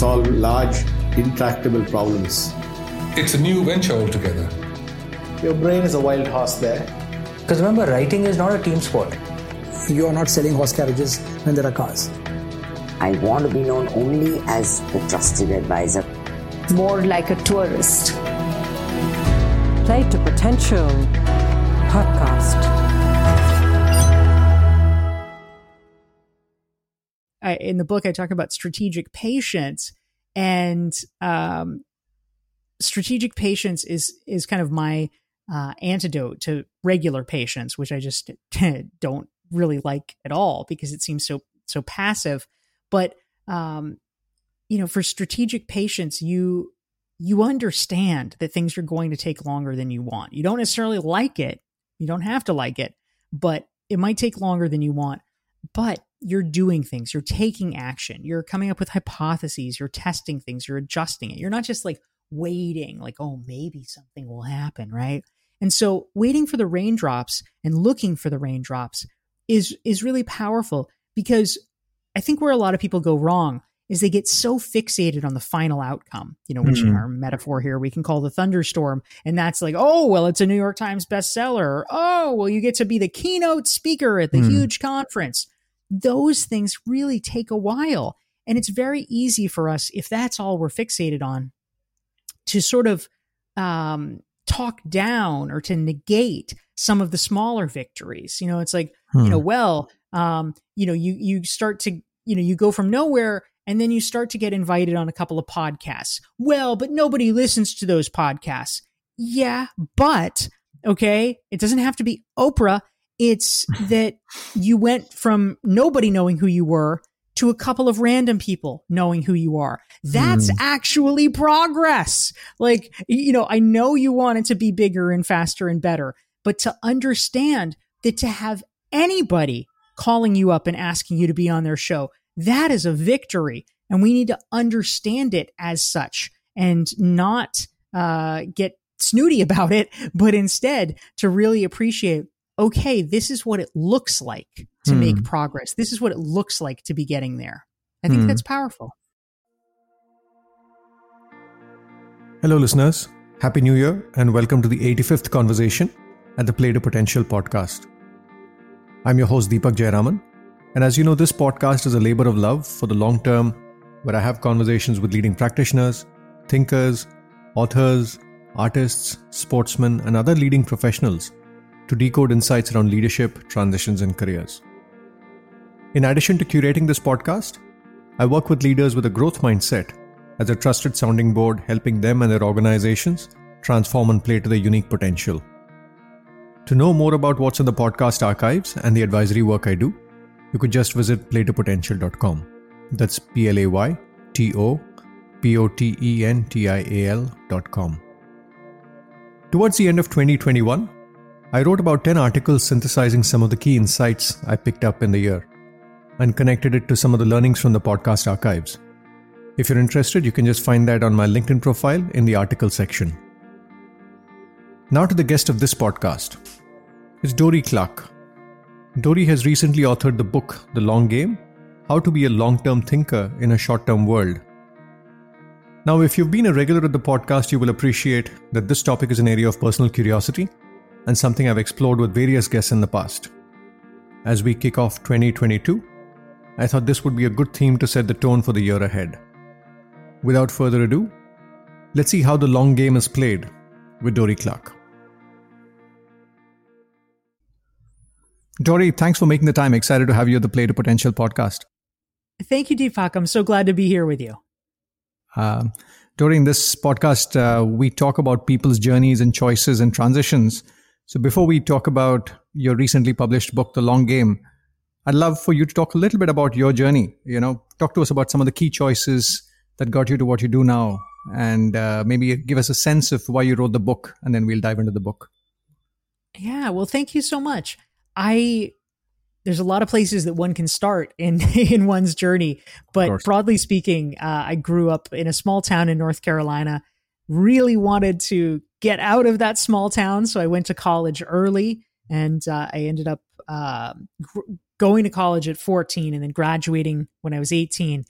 solve large, intractable problems. It's a new venture altogether. Your brain is a wild horse there. Because remember, writing is not a team sport. You are not selling horse carriages when there are cars. I want to be known only as the trusted advisor. More like a tourist. Play to Potential podcast. In the book, I talk about strategic patience, and strategic patience is kind of my antidote to regular patience, which I just don't really like at all because it seems so passive. But for strategic patience, you understand that things are going to take longer than you want. You don't necessarily like it. You don't have to like it, but it might take longer than you want. But you're doing things, you're taking action, you're coming up with hypotheses, you're testing things, you're adjusting it. You're not just like waiting, like, oh, maybe something will happen, right? And so waiting for the raindrops and looking for the raindrops is really powerful, because I think where a lot of people go wrong is they get so fixated on the final outcome, which in our metaphor here, we can call the thunderstorm. And that's like, oh, well, it's a New York Times bestseller. Or, oh, well, you get to be the keynote speaker at the huge conference. Those things really take a while. And it's very easy for us, if that's all we're fixated on, to sort of talk down or to negate some of the smaller victories. It's like, you start to, you go from nowhere and then you start to get invited on a couple of podcasts. Well, but nobody listens to those podcasts. Yeah, but okay, it doesn't have to be Oprah. It's that you went from nobody knowing who you were to a couple of random people knowing who you are. That's actually progress. Like, I know you want it to be bigger and faster and better, but to understand that to have anybody calling you up and asking you to be on their show, that is a victory. And we need to understand it as such and not get snooty about it, but instead to really appreciate, okay, this is what it looks like to make progress. This is what it looks like to be getting there. I think that's powerful. Hello, listeners. Happy New Year and welcome to the 85th conversation at the Play to Potential podcast. I'm your host, Deepak Jayaraman. And as you know, this podcast is a labor of love for the long term, where I have conversations with leading practitioners, thinkers, authors, artists, sportsmen, and other leading professionals to decode insights around leadership, transitions, and careers. In addition to curating this podcast, I work with leaders with a growth mindset as a trusted sounding board, helping them and their organizations transform and play to their unique potential. To know more about what's in the podcast archives and the advisory work I do, you could just visit playtopotential.com. That's playtopotential.com. Towards the end of 2021, I wrote about 10 articles synthesizing some of the key insights I picked up in the year and connected it to some of the learnings from the podcast archives. If you're interested, you can just find that on my LinkedIn profile in the article section. Now to the guest of this podcast. It's Dorie Clark. Dorie has recently authored the book, The Long Game: How to Be a Long-Term Thinker in a Short-Term World. Now, if you've been a regular at the podcast, you will appreciate that this topic is an area of personal curiosity and something I've explored with various guests in the past. As we kick off 2022, I thought this would be a good theme to set the tone for the year ahead. Without further ado, let's see how the long game is played with Dorie Clark. Dorie, thanks for making the time. Excited to have you at the Play to Potential podcast. Thank you, Deepak. I'm so glad to be here with you. During this podcast, we talk about people's journeys and choices and transitions. So before we talk about your recently published book, The Long Game, I'd love for you to talk a little bit about your journey. Talk to us about some of the key choices that got you to what you do now, and maybe give us a sense of why you wrote the book, and then we'll dive into the book. Yeah, well, thank you so much. There's a lot of places that one can start in one's journey, but broadly speaking, I grew up in a small town in North Carolina, really wanted to get out of that small town. So I went to college early, and I ended up going to college at 14 and then graduating when I was 18.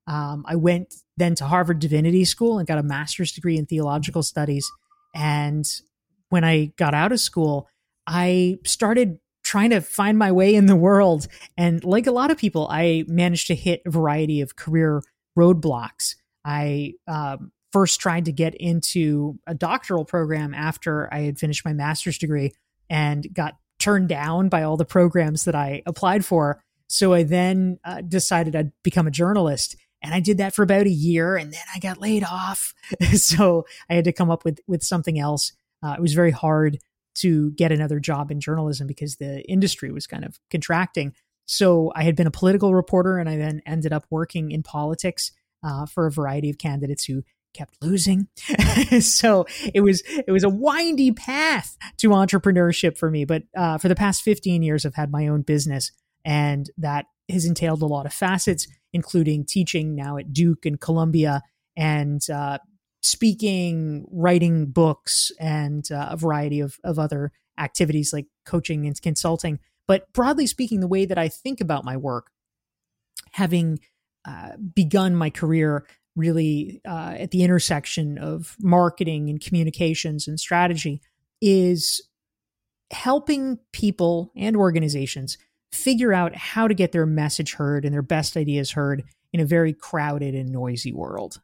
I went then to Harvard Divinity School and got a master's degree in theological studies. And when I got out of school, I started trying to find my way in the world. And like a lot of people, I managed to hit a variety of career roadblocks. I first tried to get into a doctoral program after I had finished my master's degree and got turned down by all the programs that I applied for. So I then decided I'd become a journalist. And I did that for about a year, and then I got laid off. So I had to come up with something else. It was very hard to get another job in journalism because the industry was kind of contracting. So I had been a political reporter, and I then ended up working in politics for a variety of candidates who kept losing. So it was a windy path to entrepreneurship for me. But for the past 15 years, I've had my own business, and that has entailed a lot of facets, including teaching now at Duke and Columbia, and speaking, writing books, and a variety of other activities like coaching and consulting. But broadly speaking, the way that I think about my work, having begun my career really at the intersection of marketing and communications and strategy, is helping people and organizations figure out how to get their message heard and their best ideas heard in a very crowded and noisy world.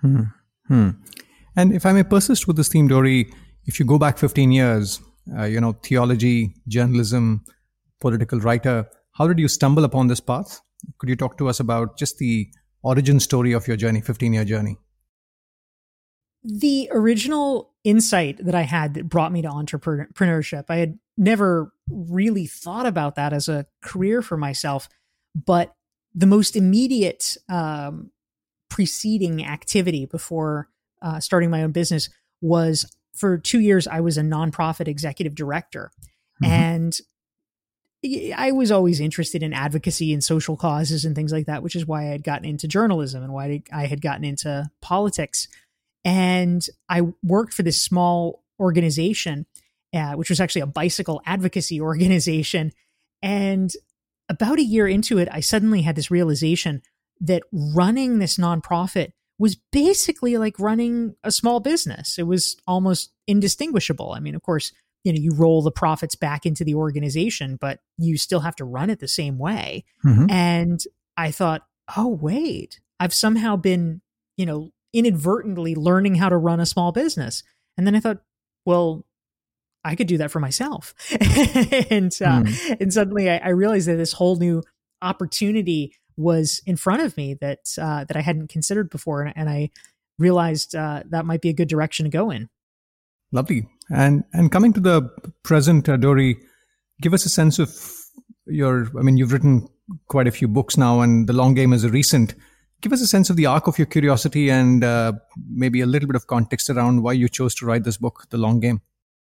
And if I may persist with this theme, Dory, if you go back 15 years, theology, journalism, political writer, how did you stumble upon this path? Could you talk to us about just the origin story of your journey, 15-year journey? The original insight that I had that brought me to entrepreneurship, I had never really thought about that as a career for myself, but the most immediate preceding activity before starting my own business was, for 2 years, I was a nonprofit executive director. Mm-hmm. And I was always interested in advocacy and social causes and things like that, which is why I had gotten into journalism and why I had gotten into politics. And I worked for this small organization, which was actually a bicycle advocacy organization. And about a year into it, I suddenly had this realization that running this nonprofit was basically like running a small business. It was almost indistinguishable. I mean, of course, you roll the profits back into the organization, but you still have to run it the same way. Mm-hmm. And I thought, oh, wait, I've somehow been, inadvertently learning how to run a small business. And then I thought, well, I could do that for myself. And suddenly I realized that this whole new opportunity was in front of me that I hadn't considered before. And I realized that might be a good direction to go in. Lovely. And coming to the present, Dory, give us a sense of you've written quite a few books now, and The Long Game is a recent. Give us a sense of the arc of your curiosity and maybe a little bit of context around why you chose to write this book, The Long Game.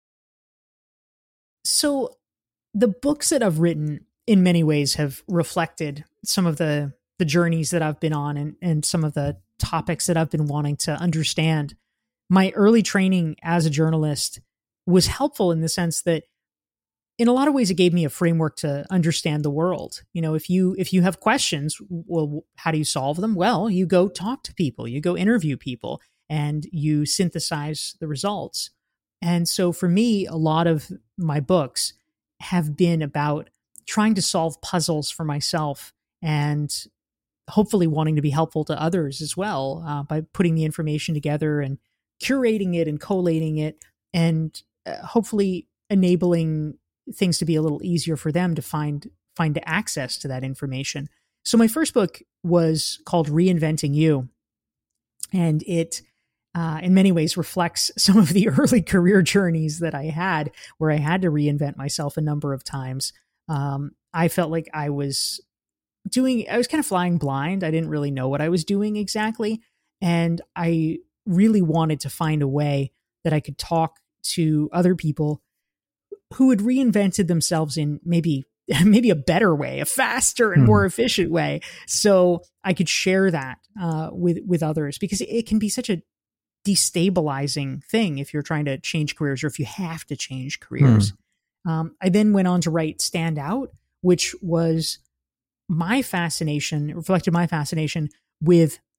So the books that I've written in many ways have reflected some of the journeys that I've been on and some of the topics that I've been wanting to understand. My early training as a journalist was helpful in the sense that in a lot of ways, it gave me a framework to understand the world. If you have questions, well, how do you solve them? Well, you go talk to people, you go interview people, and you synthesize the results. And so for me, a lot of my books have been about trying to solve puzzles for myself and hopefully wanting to be helpful to others as well by putting the information together and curating it and collating it and hopefully enabling things to be a little easier for them to find access to that information. So my first book was called Reinventing You, and it in many ways reflects some of the early career journeys that I had, where I had to reinvent myself a number of times. I felt like I was kind of flying blind. I didn't really know what I was doing exactly. And I really wanted to find a way that I could talk to other people who had reinvented themselves in maybe a better way, a faster and more efficient way. So I could share that with others, because it can be such a destabilizing thing if you're trying to change careers or if you have to change careers. I then went on to write Stand Out, which was reflected my fascination with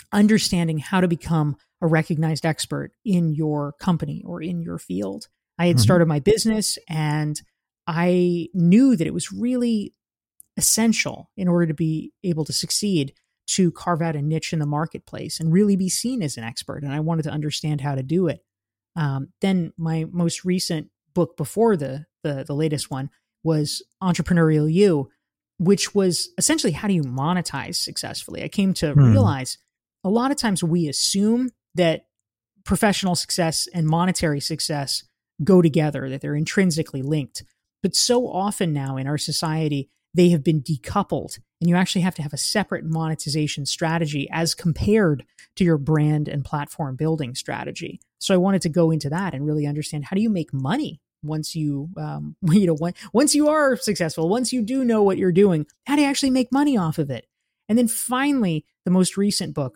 understanding how to become a recognized expert in your company or in your field. I had started my business, and I knew that it was really essential in order to be able to succeed to carve out a niche in the marketplace and really be seen as an expert. And I wanted to understand how to do it. Then my most recent book before the latest one was Entrepreneurial You, which was essentially how do you monetize successfully. I came to realize a lot of times we assume that professional success and monetary success go together, that they're intrinsically linked. But so often now in our society, they have been decoupled, and you actually have to have a separate monetization strategy as compared to your brand and platform building strategy. So I wanted to go into that and really understand, how do you make money once you, once you are successful, once you do know what you're doing, how do you actually make money off of it? And then finally, the most recent book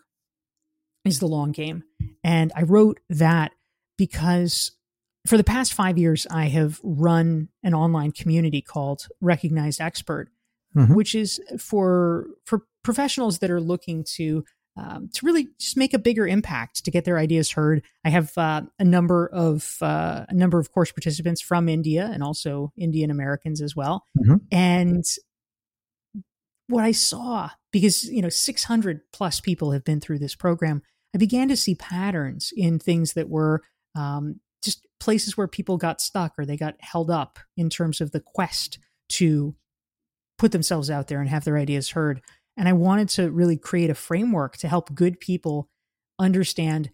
is The Long Game. And I wrote that because for the past 5 years, I have run an online community called Recognized Expert, which is for professionals that are looking to really just make a bigger impact, to get their ideas heard. I have a number of course participants from India and also Indian Americans as well. And what I saw, because 600 plus people have been through this program, I began to see patterns in things that were just places where people got stuck or they got held up in terms of the quest to put themselves out there and have their ideas heard. And I wanted to really create a framework to help good people understand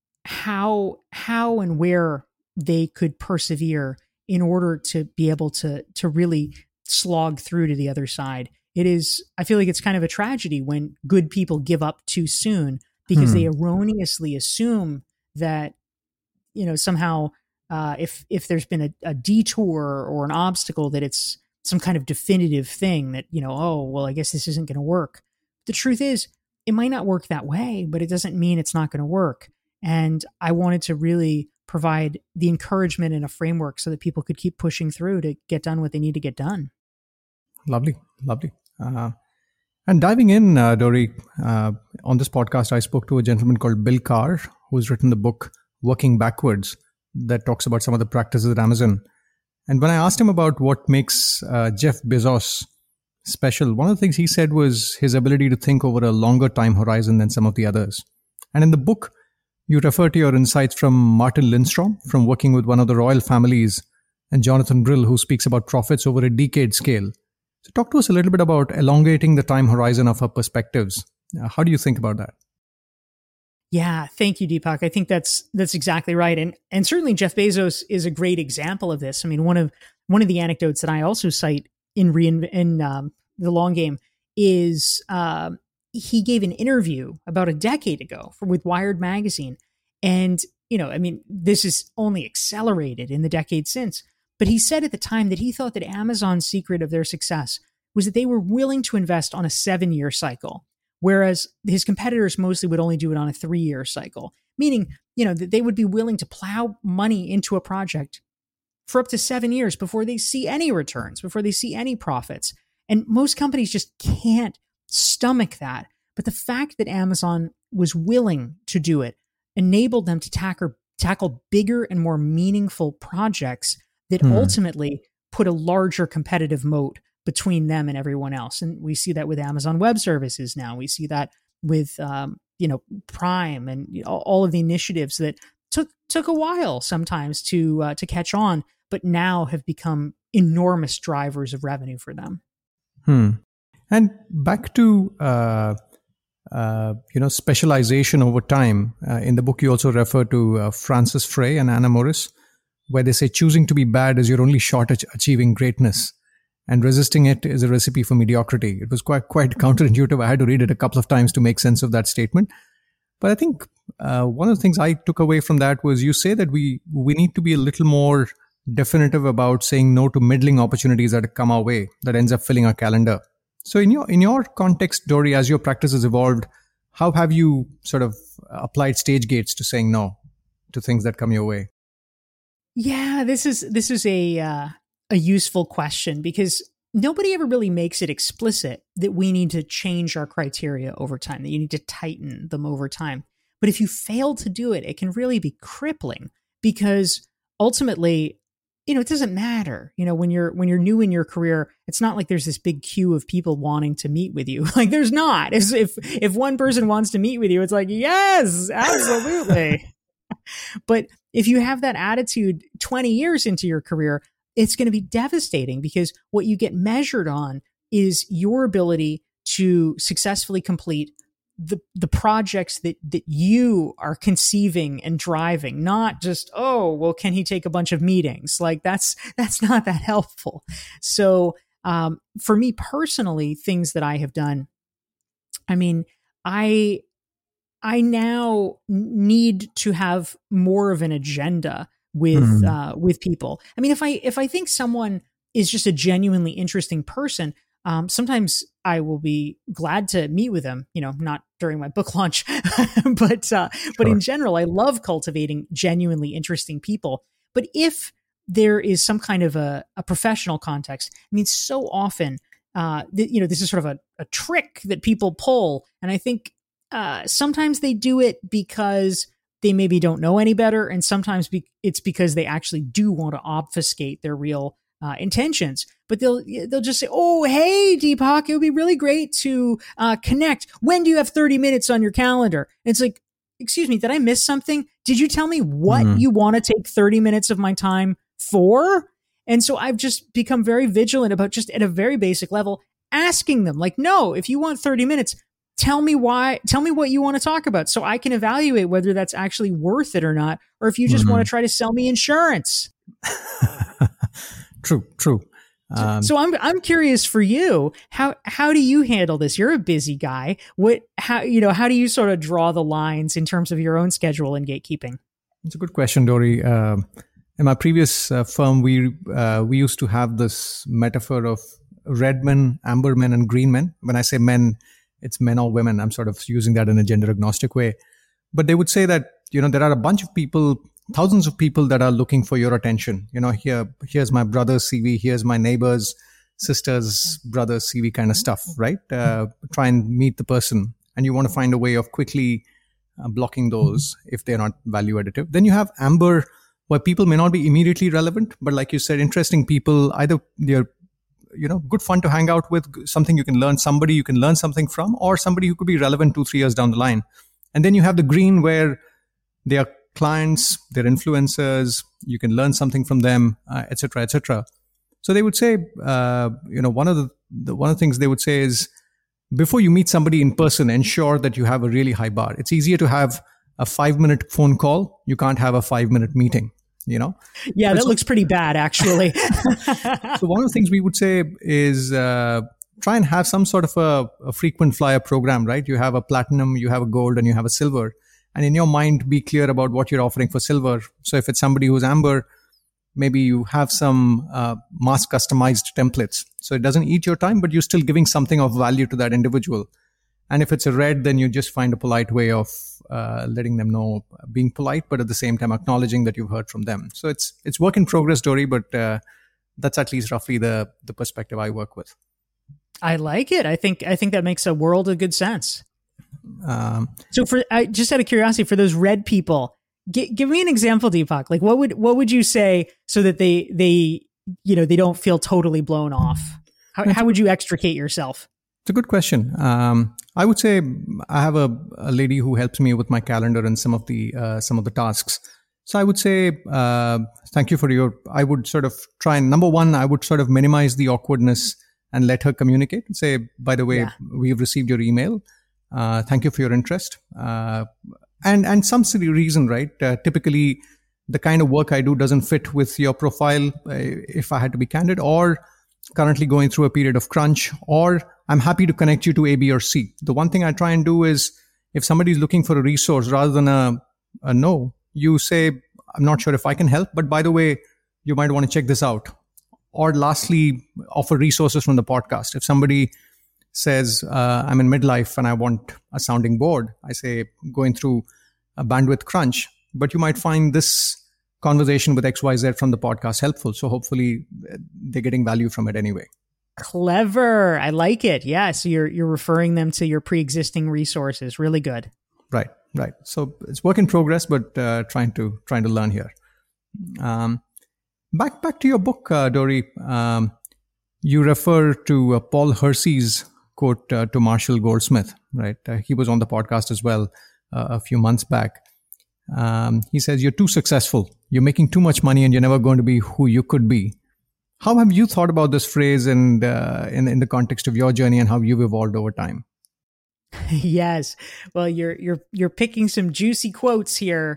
how and where they could persevere in order to be able to really slog through to the other side. I feel like it's kind of a tragedy when good people give up too soon because they erroneously assume that, somehow if there's been a detour or an obstacle, that it's some kind of definitive thing that, I guess this isn't going to work. The truth is, it might not work that way, but it doesn't mean it's not going to work. And I wanted to really provide the encouragement and a framework so that people could keep pushing through to get done what they need to get done. Lovely. And diving in, Dory, on this podcast, I spoke to a gentleman called Bill Carr, who's written the book Working Backwards, that talks about some of the practices at Amazon. And when I asked him about what makes Jeff Bezos special, one of the things he said was his ability to think over a longer time horizon than some of the others. And in the book, you refer to your insights from Martin Lindstrom, from working with one of the royal families, and Jonathan Brill, who speaks about profits over a decade scale. So talk to us a little bit about elongating the time horizon of our perspectives. How do you think about that? Yeah, thank you, Deepak. I think that's exactly right, and certainly Jeff Bezos is a great example of this. I mean, one of the anecdotes that I also cite in The Long Game is he gave an interview about a decade ago with Wired magazine, and this is only accelerated in the decade since. But he said at the time that he thought that Amazon's secret of their success was that they were willing to invest on a 7-year cycle, whereas his competitors mostly would only do it on a 3-year cycle, meaning, that they would be willing to plow money into a project for up to 7 years before they see any returns, before they see any profits. And most companies just can't stomach that. But the fact that Amazon was willing to do it enabled them to tackle bigger and more meaningful projects that ultimately put a larger competitive moat between them and everyone else. And we see that with Amazon Web Services now. We see that with Prime and all of the initiatives that took a while sometimes to catch on, but now have become enormous drivers of revenue for them. And back to specialization over time. In the book, you also refer to Francis Frey and Anna Morris, where they say choosing to be bad is your only shot at achieving greatness, and resisting it is a recipe for mediocrity. It was quite counterintuitive. I had to read it a couple of times to make sense of that statement. But I think one of the things I took away from that was you say that we need to be a little more definitive about saying no to middling opportunities that come our way, that ends up filling our calendar. So in your context, Dory, as your practice has evolved, how have you sort of applied stage gates to saying no to things that come your way? Yeah, this is a useful question, because nobody ever really makes it explicit that we need to change our criteria over time, that you need to tighten them over time. But if you fail to do it, it can really be crippling, because ultimately, it doesn't matter. When you're new in your career, it's not like there's this big queue of people wanting to meet with you. Like there's not. If one person wants to meet with you, it's like, yes, absolutely. But if you have that attitude 20 years into your career, it's going to be devastating, because what you get measured on is your ability to successfully complete the projects that you are conceiving and driving, not just, can he take a bunch of meetings? Like that's not that helpful. So for me personally, things that I have done, I mean, I now need to have more of an agenda with people. I mean, if I think someone is just a genuinely interesting person, sometimes I will be glad to meet with them, not during my book launch, but in general, I love cultivating genuinely interesting people. But if there is some kind of a professional context, I mean, so often, this is sort of a trick that people pull. And I think sometimes they do it because they maybe don't know any better. And sometimes it's because they actually do want to obfuscate their real intentions. But they'll just say, "Oh, hey, Deepak, it would be really great to connect. When do you have 30 minutes on your calendar?" And it's like, excuse me, did I miss something? Did you tell me what you want to take 30 minutes of my time for? And so I've just become very vigilant about, just at a very basic level, asking them, like, no, if you want 30 minutes, tell me what you want to talk about, so I can evaluate whether that's actually worth it or not, or if you just want to try to sell me insurance. True. So I'm curious for you, how do you handle this? You're a busy guy. How do you sort of draw the lines in terms of your own schedule and gatekeeping? It's a good question, Dory. In my previous firm, we used to have this metaphor of red men, amber men, and green men. When I say men, it's men or women. I'm sort of using that in a gender agnostic way. But they would say that, there are a bunch of people, thousands of people that are looking for your attention. Here's my brother's CV, here's my neighbor's sister's brother's CV kind of stuff, right? Try and meet the person. And you want to find a way of quickly blocking those if they're not value additive. Then you have amber, where people may not be immediately relevant, but like you said, interesting people, either they're good fun to hang out with, something you can learn, somebody you can learn something from, or somebody who could be relevant 2-3 years down the line. And then you have the green, where they are clients, they're influencers, you can learn something from them, etc., etc. So they would say, one of the things they would say is, before you meet somebody in person, ensure that you have a really high bar. It's easier to have a 5-minute phone call. You can't have a 5-minute meeting. Yeah, that looks pretty bad, actually. So one of the things we would say is try and have some sort of a frequent flyer program, right? You have a platinum, you have a gold, and you have a silver. And in your mind, be clear about what you're offering for silver. So if it's somebody who's amber, maybe you have some mass customized templates. So it doesn't eat your time, but you're still giving something of value to that individual. And if it's a red, then you just find a polite way of letting them know, being polite, but at the same time acknowledging that you've heard from them. So it's work in progress, Dory, but that's at least roughly the perspective I work with. I like it. I think that makes a world of good sense. So just out of curiosity, for those red people, give me an example, Deepak. Like what would you say so that they don't feel totally blown off? How would you extricate yourself? It's a good question. I would say I have a lady who helps me with my calendar and some of the tasks. So I would say, thank you I would sort of try and, number one, I would sort of minimize the awkwardness and let her communicate and say, by the way, we've received your email. Thank you for your interest. And some silly reason, right? Typically the kind of work I do doesn't fit with your profile, if I had to be candid, or currently going through a period of crunch, or I'm happy to connect you to A, B, or C. The one thing I try and do is, if somebody's looking for a resource, rather than a no, you say, I'm not sure if I can help, but by the way, you might want to check this out. Or lastly, offer resources from the podcast. If somebody says, I'm in midlife and I want a sounding board, I say, going through a bandwidth crunch, but you might find this conversation with XYZ from the podcast helpful. So hopefully they're getting value from it anyway. Clever. I like it. Yeah. So you're referring them to your pre-existing resources. Really good. Right. So it's work in progress, but trying to learn here. Back to your book, Dory. You refer to Paul Hersey's quote to Marshall Goldsmith, right? He was on the podcast as well a few months back. He says, "You're too successful. You're making too much money, and you're never going to be who you could be." How have you thought about this phrase and in the context of your journey and how you've evolved over time? Yes. Well, you're picking some juicy quotes here.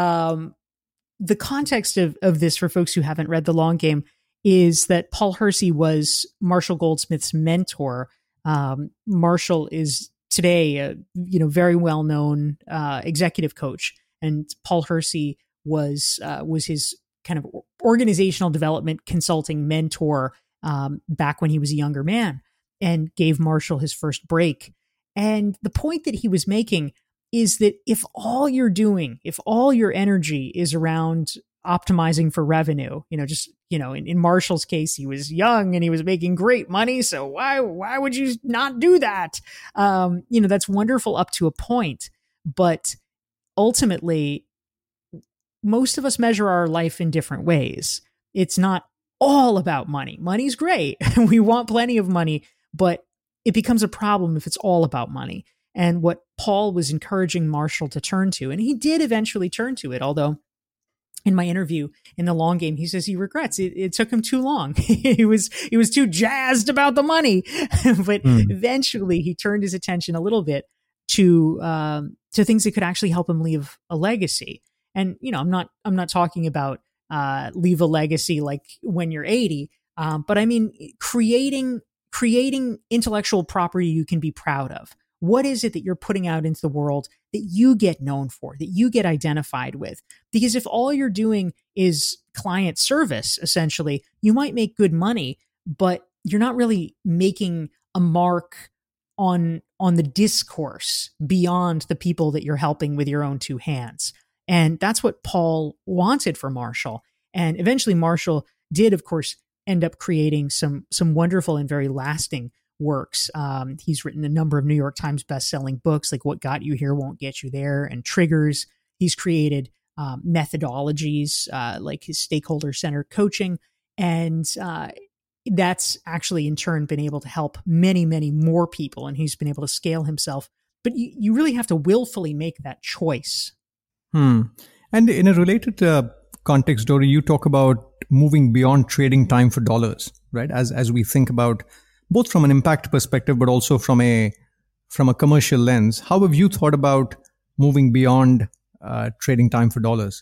The context of this for folks who haven't read The Long Game is that Paul Hersey was Marshall Goldsmith's mentor. Marshall is today a very well-known executive coach, and Paul Hersey was his kind of organizational development consulting mentor back when he was a younger man, and gave Marshall his first break. And the point that he was making is that if all your energy is around optimizing for revenue, in Marshall's case, he was young and he was making great money. So why would you not do that? That's wonderful up to a point, but ultimately most of us measure our life in different ways. It's not all about money. Money's great. We want plenty of money, but it becomes a problem if it's all about money. And what Paul was encouraging Marshall to turn to, and he did eventually turn to it, although in my interview in The Long Game, he says he regrets it took him too long. he was too jazzed about the money, but eventually he turned his attention a little bit to things that could actually help him leave a legacy. And I'm not talking about leave a legacy like when you're 80, but I mean creating intellectual property you can be proud of. What is it that you're putting out into the world that you get known for, that you get identified with? Because if all you're doing is client service, essentially, you might make good money, but you're not really making a mark on the discourse beyond the people that you're helping with your own two hands. And that's what Paul wanted for Marshall. And eventually Marshall did, of course, end up creating some wonderful and very lasting works. He's written a number of New York Times best-selling books like What Got You Here Won't Get You There and Triggers. He's created methodologies like his stakeholder-centered coaching. And that's actually in turn been able to help many, many more people. And he's been able to scale himself. But you really have to willfully make that choice. And in a related context, Dory, you talk about moving beyond trading time for dollars, right? As we think about both from an impact perspective, but also from a commercial lens. How have you thought about moving beyond trading time for dollars?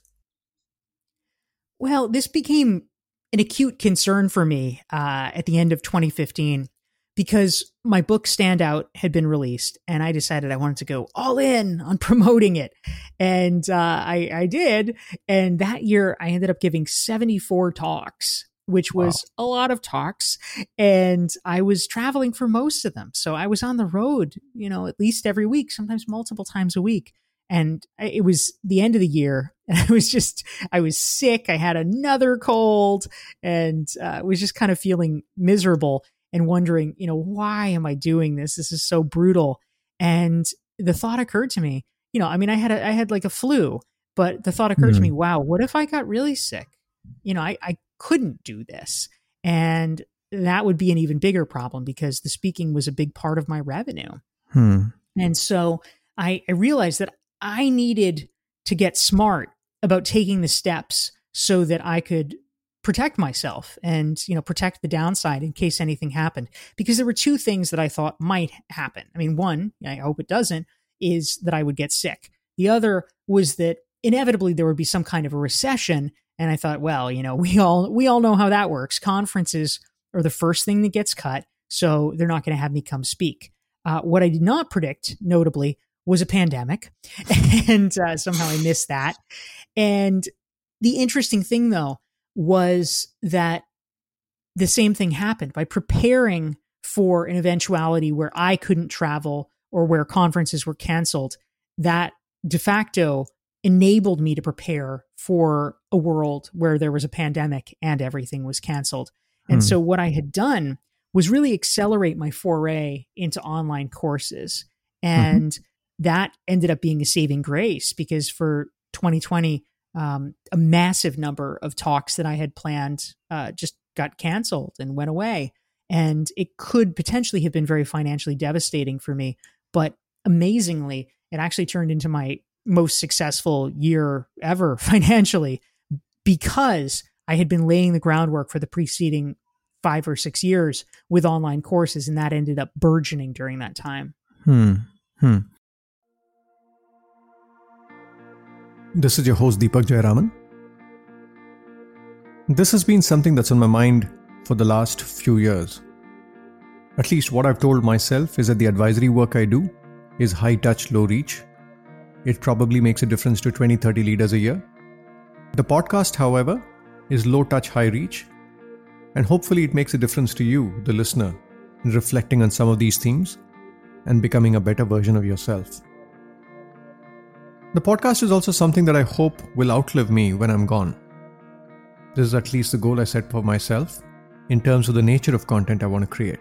Well, this became an acute concern for me at the end of 2015 because my book Standout had been released and I decided I wanted to go all in on promoting it. And I did. And that year I ended up giving 74 talks, which was a lot of talks. And I was traveling for most of them. So I was on the road, at least every week, sometimes multiple times a week. And it was the end of the year. And I was sick. I had another cold and was just kind of feeling miserable and wondering, why am I doing this? This is so brutal. And the thought occurred to me, I had like a flu, but the thought occurred to me, wow, what if I got really sick? I couldn't do this. And that would be an even bigger problem because the speaking was a big part of my revenue. And so I realized that I needed to get smart about taking the steps so that I could protect myself and, protect the downside in case anything happened. Because there were two things that I thought might happen. I mean, one, I hope it doesn't, is that I would get sick. The other was that inevitably there would be some kind of a recession. And I thought, well, we all know how that works. Conferences are the first thing that gets cut. So they're not going to have me come speak. What I did not predict, notably, was a pandemic. And somehow I missed that. And the interesting thing, though, was that the same thing happened. By preparing for an eventuality where I couldn't travel or where conferences were canceled, that de facto enabled me to prepare for a world where there was a pandemic and everything was canceled. And so what I had done was really accelerate my foray into online courses. And that ended up being a saving grace, because for 2020, a massive number of talks that I had planned just got canceled and went away. And it could potentially have been very financially devastating for me. But amazingly, it actually turned into my most successful year ever financially, because I had been laying the groundwork for the preceding 5 or 6 years with online courses, and that ended up burgeoning during that time. This is your host, Deepak Jayaraman. This has been something that's on my mind for the last few years. At least what I've told myself is that the advisory work I do is high touch, low reach. It probably makes a difference to 20-30 leaders a year. The podcast, however, is low touch, high reach. And hopefully it makes a difference to you, the listener, in reflecting on some of these themes and becoming a better version of yourself. The podcast is also something that I hope will outlive me when I'm gone. This is at least the goal I set for myself in terms of the nature of content I want to create.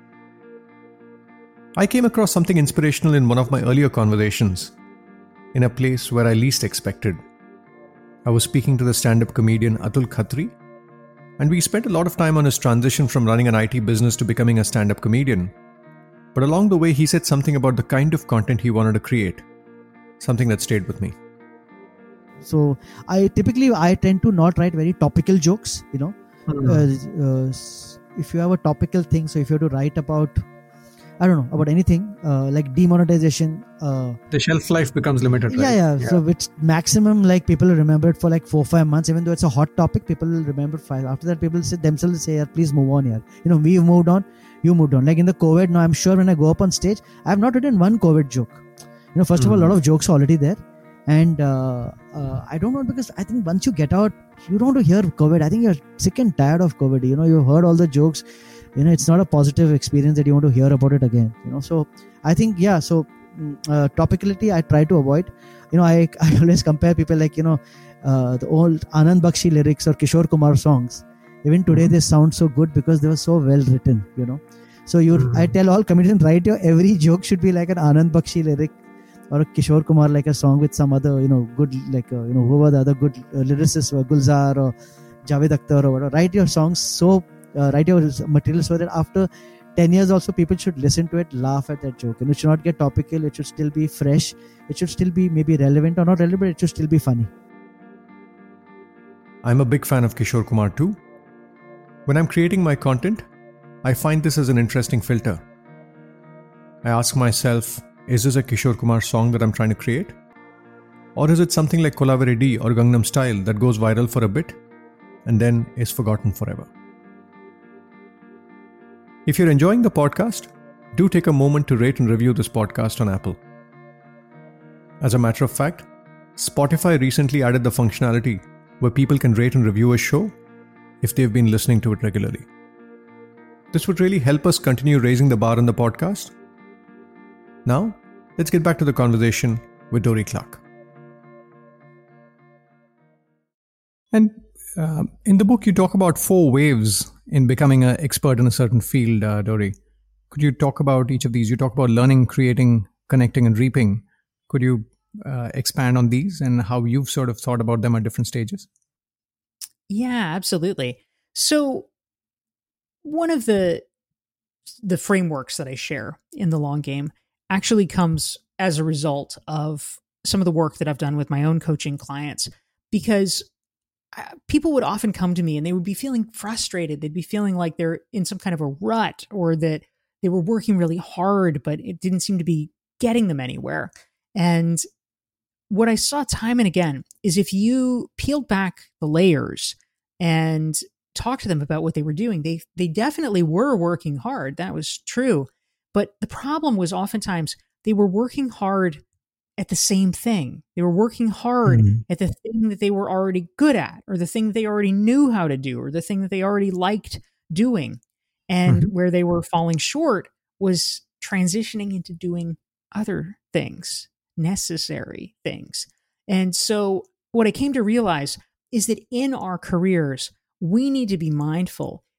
I came across something inspirational in one of my earlier conversations, in a place where I least expected. I was speaking to the stand-up comedian Atul Khatri, and we spent a lot of time on his transition from running an IT business to becoming a stand-up comedian. But along the way, he said something about the kind of content he wanted to create, something that stayed with me. So I tend to not write very topical jokes, you know. If you have a topical thing, so if you have to write about, I don't know, about anything, like demonetization. The shelf life becomes limited, right? Yeah. So it's maximum, like people will remember it for like 4-5 months, even though it's a hot topic, people will remember 5. After that, people themselves say, please move on here. You know, we moved on, you moved on. Like in the COVID, now I'm sure when I go up on stage, I have not written one COVID joke. You know, first of all, a lot of jokes are already there. And I don't know, because I think once you get out, you don't want to hear COVID. I think you're sick and tired of COVID. You know, you've heard all the jokes. You know, it's not a positive experience that you want to hear about it again. You know, so I think, topicality I try to avoid. You know, I always compare people like, you know, the old Anand Bakshi lyrics or Kishore Kumar songs. Even today they sound so good because they were so well written, you know. So I tell all comedians, write your every joke should be like an Anand Bakshi lyric or a Kishore Kumar, like a song with some other, you know, good, like, who were the other good lyricists, or Gulzar or Javed Akhtar or whatever. Write your songs write your material so that after 10 years also people should listen to it, laugh at that joke. And it should not get topical, it should still be fresh, it should still be maybe relevant or not relevant, it should still be funny. I'm a big fan of Kishore Kumar too. When I'm creating my content, I find this as an interesting filter. I ask myself, is this a Kishore Kumar song that I'm trying to create? Or is it something like Kolaveri D or Gangnam Style that goes viral for a bit and then is forgotten forever? If you're enjoying the podcast, do take a moment to rate and review this podcast on Apple. As a matter of fact, Spotify recently added the functionality where people can rate and review a show if they've been listening to it regularly. This would really help us continue raising the bar on the podcast. Now, let's get back to the conversation with Dorie Clark. And in the book, you talk about 4 waves in becoming an expert in a certain field, Dorie. Could you talk about each of these? You talk about learning, creating, connecting, and reaping. Could you expand on these and how you've sort of thought about them at different stages? Yeah, absolutely. So one of the frameworks that I share in the long game actually comes as a result of some of the work that I've done with my own coaching clients, because people would often come to me and they would be feeling frustrated. They'd be feeling like they're in some kind of a rut, or that they were working really hard, but it didn't seem to be getting them anywhere. And what I saw time and again is if you peeled back the layers and talked to them about what they were doing, they definitely were working hard. That was true. But the problem was oftentimes they were working hard at the same thing. They were working hard at the thing that they were already good at, or the thing that they already knew how to do, or the thing that they already liked doing. And where they were falling short was transitioning into doing other things, necessary things. And so what I came to realize is that in our careers, we need to be mindful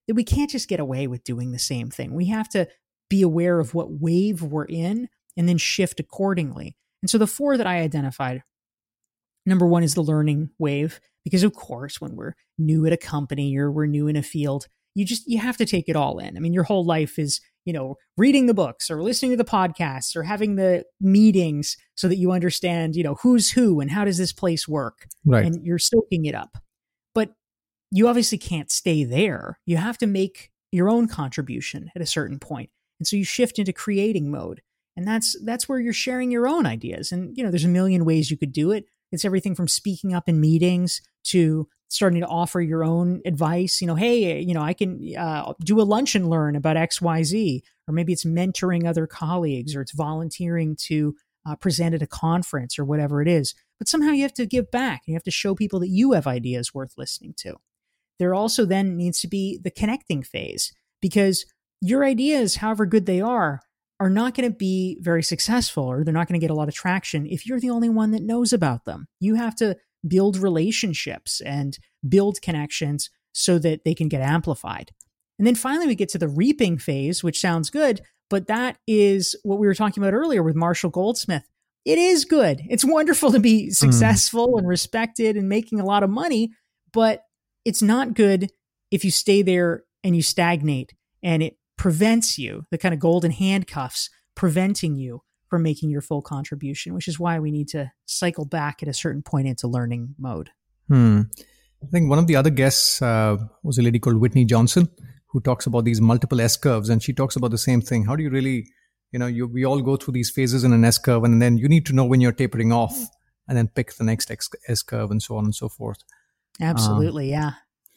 that we can't just get away with doing the same thing. We have to be aware of what wave we're in and then shift accordingly. And so the 4 that I identified, number 1 is the learning wave, because of course, when we're new at a company or we're new in a field, you have to take it all in. I mean, your whole life is, reading the books or listening to the podcasts or having the meetings so that you understand, who's who and how does this place work. Right. And you're soaking it up. But you obviously can't stay there. You have to make your own contribution at a certain point. And so you shift into creating mode. And that's where you're sharing your own ideas. And, there's a million ways you could do it. It's everything from speaking up in meetings to starting to offer your own advice. Hey, I can do a lunch and learn about XYZ, or maybe it's mentoring other colleagues, or it's volunteering to present at a conference or whatever it is. But somehow you have to give back. You have to show people that you have ideas worth listening to. There also then needs to be the connecting phase, because your ideas, however good they are not going to be very successful, or they're not going to get a lot of traction if you're the only one that knows about them. You have to build relationships and build connections so that they can get amplified. And then finally, we get to the reaping phase, which sounds good, but that is what we were talking about earlier with Marshall Goldsmith. It is good. It's wonderful to be successful and respected and making a lot of money, but it's not good if you stay there and you stagnate, and it prevents you, the kind of golden handcuffs preventing you from making your full contribution, which is why we need to cycle back at a certain point into learning mode. I think one of the other guests was a lady called Whitney Johnson, who talks about these multiple S curves, and she talks about the same thing. How do you really, we all go through these phases in an S curve, and then you need to know when you're tapering off and then pick the next S curve and so on and so forth. Absolutely, yeah.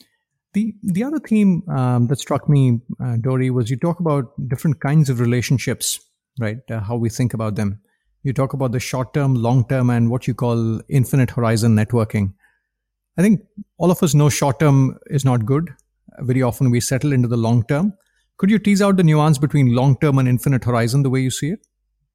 The other theme that struck me, Dory, was you talk about different kinds of relationships, right? How we think about them. You talk about the short-term, long-term, and what you call infinite horizon networking. I think all of us know short-term is not good. Very often we settle into the long-term. Could you tease out the nuance between long-term and infinite horizon the way you see it?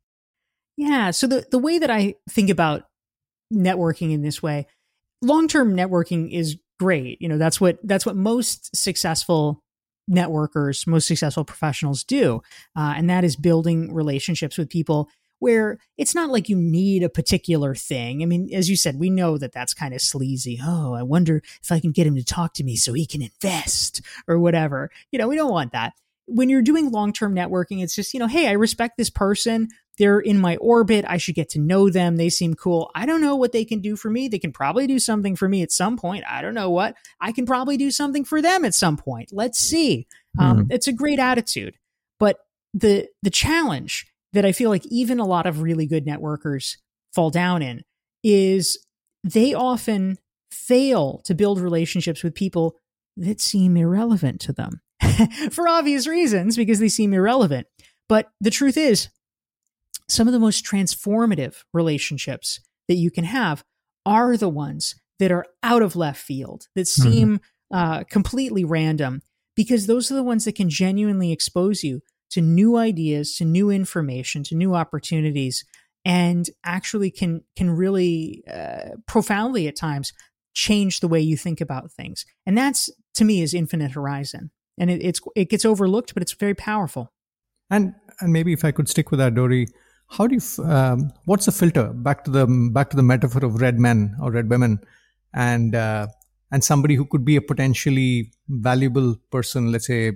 Yeah. So the way that I think about networking in this way, long-term networking is great. That's what most successful networkers, most successful professionals do. And that is building relationships with people where it's not like you need a particular thing. I mean, as you said, we know that that's kind of sleazy. Oh, I wonder if I can get him to talk to me so he can invest or whatever. We don't want that. When you're doing long-term networking, it's just, hey, I respect this person. They're in my orbit. I should get to know them. They seem cool. I don't know what they can do for me. They can probably do something for me at some point. I don't know what. I can probably do something for them at some point. Let's see. It's a great attitude. But the challenge that I feel like even a lot of really good networkers fall down in is they often fail to build relationships with people that seem irrelevant to them for obvious reasons, because they seem irrelevant. But the truth is, some of the most transformative relationships that you can have are the ones that are out of left field, that seem completely random, because those are the ones that can genuinely expose you to new ideas, to new information, to new opportunities, and actually can really profoundly at times change the way you think about things. And that's, to me, is infinite horizon. And it gets overlooked, but it's very powerful. And maybe if I could stick with that, Dory, how do you? What's the filter? Back to the metaphor of red men or red women, and somebody who could be a potentially valuable person, let's say,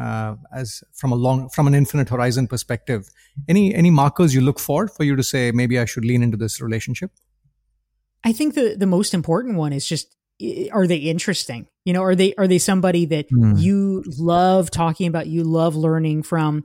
as from an infinite horizon perspective. Any markers you look for you to say maybe I should lean into this relationship? I think the most important one is just, are they interesting? Are they somebody that you love talking about, you love learning from?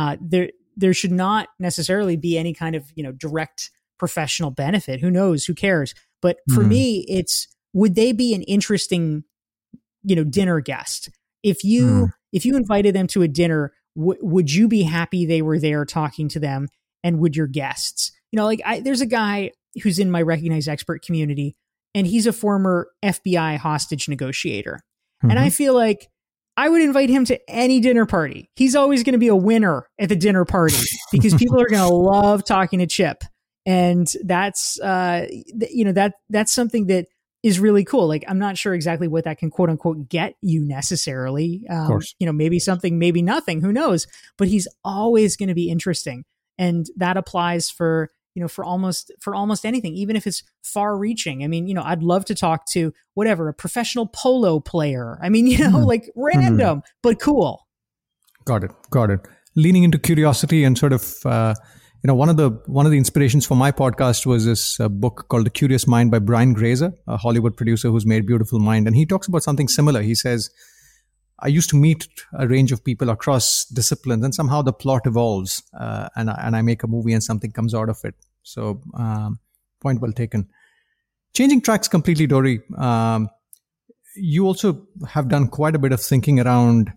There should not necessarily be any kind of, direct professional benefit. Who knows? Who cares? But for me, it's, would they be an interesting, dinner guest? If you invited them to a dinner, would you be happy they were there talking to them? And would your guests, there's a guy who's in my recognized expert community, and he's a former FBI hostage negotiator. And I feel like I would invite him to any dinner party. He's always going to be a winner at the dinner party because people are going to love talking to Chip. And that's, that's something that is really cool. Like, I'm not sure exactly what that can quote unquote get you necessarily. Of course. Maybe something, maybe nothing, who knows, but he's always going to be interesting. And that applies for almost anything, even if it's far reaching. I mean, I'd love to talk to a professional polo player. I mean, like random, but cool. Got it. Leaning into curiosity and sort of, one of the inspirations for my podcast was this book called The Curious Mind by Brian Grazer, a Hollywood producer who's made Beautiful Mind. And he talks about something similar. He says, I used to meet a range of people across disciplines, and somehow the plot evolves, and I make a movie and something comes out of it. So, point well taken. Changing tracks completely, Dori. You also have done quite a bit of thinking around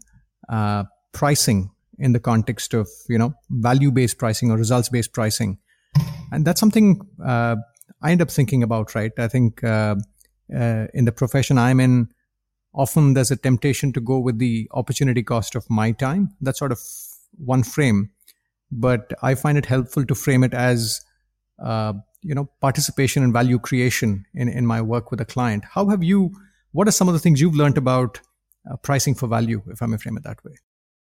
pricing in the context of, value-based pricing or results-based pricing. And that's something I end up thinking about, right? I think in the profession I'm in, often there's a temptation to go with the opportunity cost of my time. That's sort of one frame. But I find it helpful to frame it as, participation and value creation in my work with a client. What are some of the things you've learned about pricing for value, if I may frame it that way?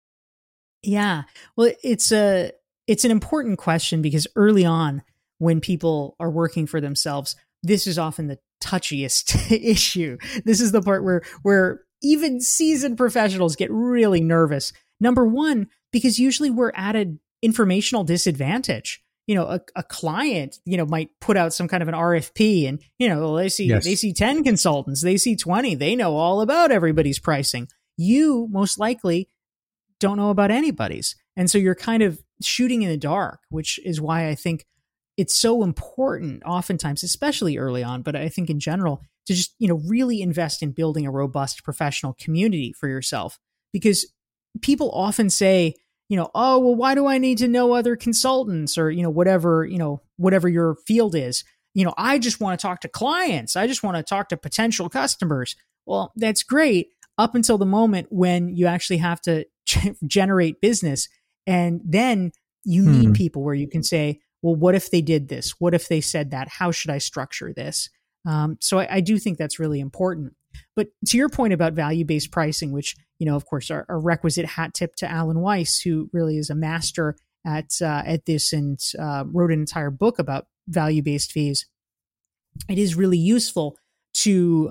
Yeah. Well, it's an important question because early on when people are working for themselves, this is often the touchiest issue. This is the part where even seasoned professionals get really nervous. Number one, because usually we're at an informational disadvantage. A client, might put out some kind of an RFP and, they see 10 consultants, they see 20, they know all about everybody's pricing. You most likely don't know about anybody's. And so you're kind of shooting in the dark, which is why I think it's so important oftentimes, especially early on, but I think in general, to just, really invest in building a robust professional community for yourself. Because people often say, oh, well, why do I need to know other consultants or, whatever your field is? I just want to talk to clients. I just want to talk to potential customers. Well, that's great up until the moment when you actually have to generate business. And then you need people where you can say, well, what if they did this? What if they said that? How should I structure this? So I do think that's really important. But to your point about value-based pricing, which, of course, our requisite hat tip to Alan Weiss, who really is a master at this and wrote an entire book about value-based fees. It is really useful to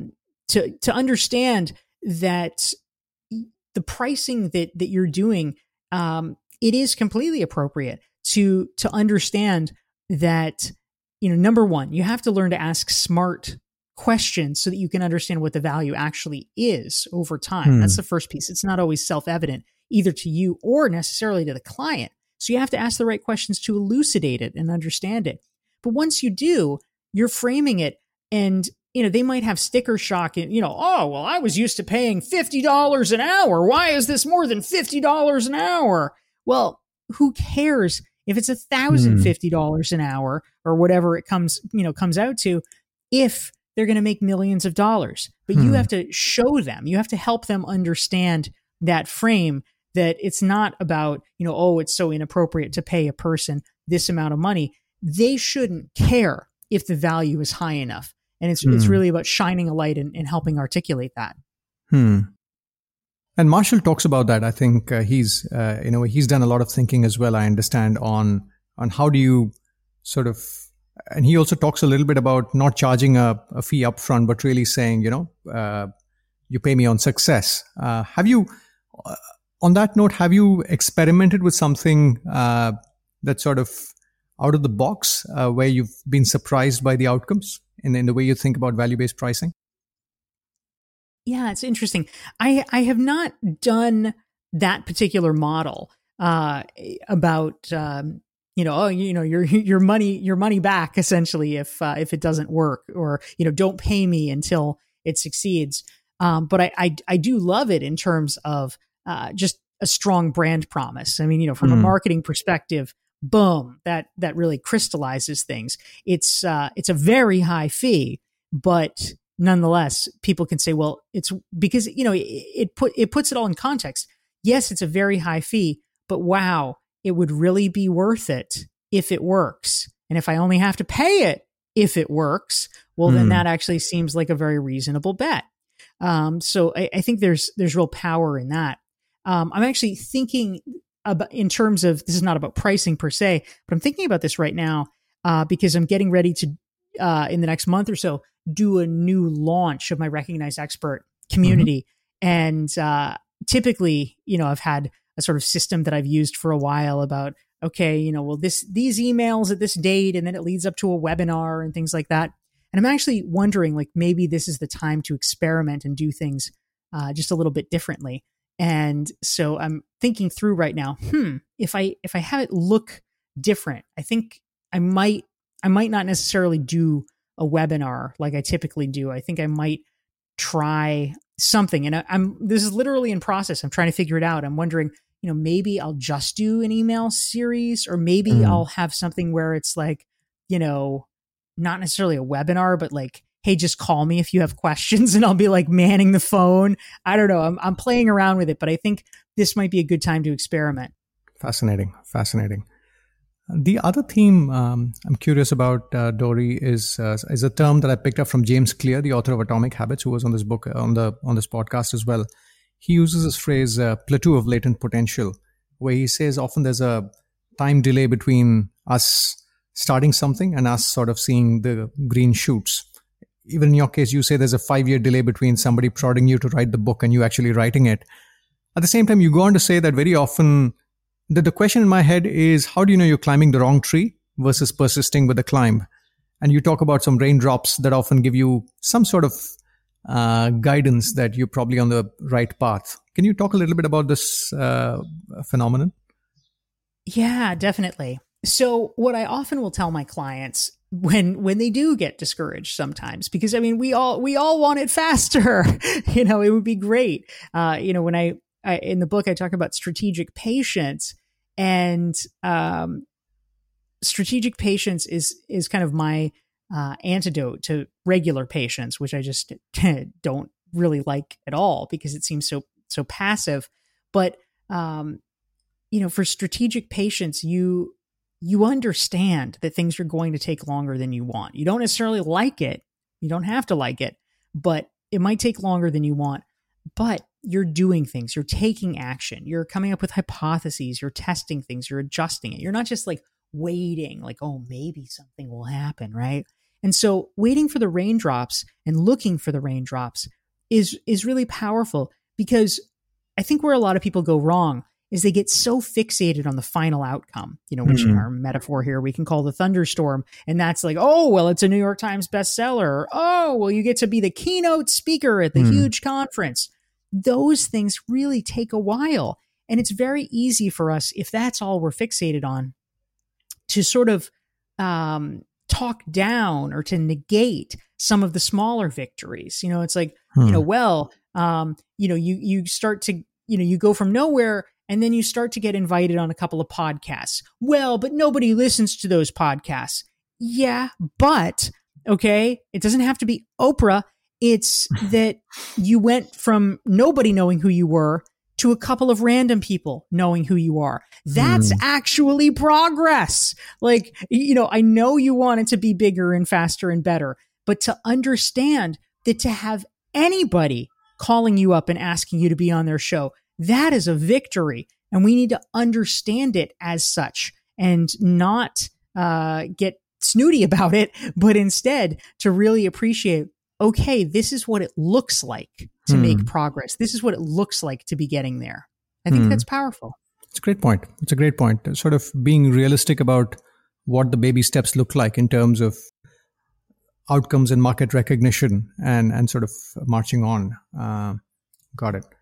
understand that the pricing that you're doing, it is completely appropriate to understand that, number one, you have to learn to ask smart questions so that you can understand what the value actually is over time. That's the first piece. It's not always self-evident either to you or necessarily to the client. So you have to ask the right questions to elucidate it and understand it. But once you do, you're framing it and, they might have sticker shock and, oh, well, I was used to paying $50 an hour. Why is this more than $50 an hour? Well, who cares if it's $1,050 an hour or whatever it comes out to, if they're going to make millions of dollars. But you have to show them, you have to help them understand that frame, that it's not about, oh, it's so inappropriate to pay a person this amount of money. They shouldn't care if the value is high enough. And it's really about shining a light and helping articulate that. And Marshall talks about that. I think he's done a lot of thinking as well, I understand, on how do you sort of, and he also talks a little bit about not charging a fee upfront, but really saying, you pay me on success. Have you, on that note, have you experimented with something that's sort of out of the box, where you've been surprised by the outcomes in the way you think about value-based pricing? Yeah, it's interesting. I have not done that particular model about your money back, essentially, if it doesn't work, or don't pay me until it succeeds. But I do love it in terms of just a strong brand promise. I mean, from a marketing perspective, boom, that really crystallizes things. It's a very high fee, but nonetheless, people can say, well, it's because, it puts it all in context. Yes, it's a very high fee, but wow, it would really be worth it if it works. And if I only have to pay it if it works, well, then that actually seems like a very reasonable bet. So I think there's real power in that. I'm actually thinking about, in terms of, this is not about pricing per se, but I'm thinking about this right now because I'm getting ready to, in the next month or so, do a new launch of my Recognized Expert community. And typically, I've had a sort of system that I've used for a while about, okay, well, these emails at this date, and then it leads up to a webinar and things like that. And I'm actually wondering, like, maybe this is the time to experiment and do things just a little bit differently. And so I'm thinking through right now, if I have it look different, I think I might not necessarily do a webinar like I typically do. I think I might try something. And this is literally in process. I'm trying to figure it out. I'm wondering, maybe I'll just do an email series, or maybe I'll have something where it's like, not necessarily a webinar, but like, hey, just call me if you have questions, and I'll be like manning the phone. I don't know. I'm playing around with it, but I think this might be a good time to experiment. Fascinating. The other theme I'm curious about, Dori, is a term that I picked up from James Clear, the author of Atomic Habits, who was on this book, on this podcast as well. He uses this phrase, plateau of latent potential, where he says often there's a time delay between us starting something and us sort of seeing the green shoots. Even in your case, you say there's a 5-year delay between somebody prodding you to write the book and you actually writing it. At the same time, you go on to say that very often, the question in my head is, how do you know you're climbing the wrong tree versus persisting with the climb? And you talk about some raindrops that often give you some sort of guidance that you're probably on the right path. Can you talk a little bit about this phenomenon? Yeah, definitely. So what I often will tell my clients when they do get discouraged sometimes, because we all want it faster, it would be great. When I in the book, I talk about strategic patience, and strategic patience is kind of my antidote to regular patience, which I just don't really like at all because it seems so passive. But for strategic patience, you understand that things are going to take longer than you want. You don't necessarily like it. You don't have to like it, but it might take longer than you want. But you're doing things. You're taking action. You're coming up with hypotheses. You're testing things. You're adjusting it. You're not just like waiting, like, oh, maybe something will happen, right? And so waiting for the raindrops and looking for the raindrops is really powerful, because I think where a lot of people go wrong is they get so fixated on the final outcome, which in our metaphor here, we can call the thunderstorm. And that's like, oh, well, it's a New York Times bestseller. Or, oh, well, you get to be the keynote speaker at the huge conference. Those things really take a while. And it's very easy for us, if that's all we're fixated on, to sort of talk down or to negate some of the smaller victories. It's like, you start to, you go from nowhere, and then you start to get invited on a couple of podcasts. Well, but nobody listens to those podcasts. Yeah, but, okay, it doesn't have to be Oprah. It's that you went from nobody knowing who you were to a couple of random people knowing who you are. That's actually progress. Like, I know you want it to be bigger and faster and better, but to understand that to have anybody calling you up and asking you to be on their show, that is a victory. And we need to understand it as such and not get snooty about it, but instead to really appreciate, okay, this is what it looks like to make progress. This is what it looks like to be getting there. I think that's powerful. It's a great point. It's a great point. Sort of being realistic about what the baby steps look like in terms of outcomes and market recognition and sort of marching on. Got it.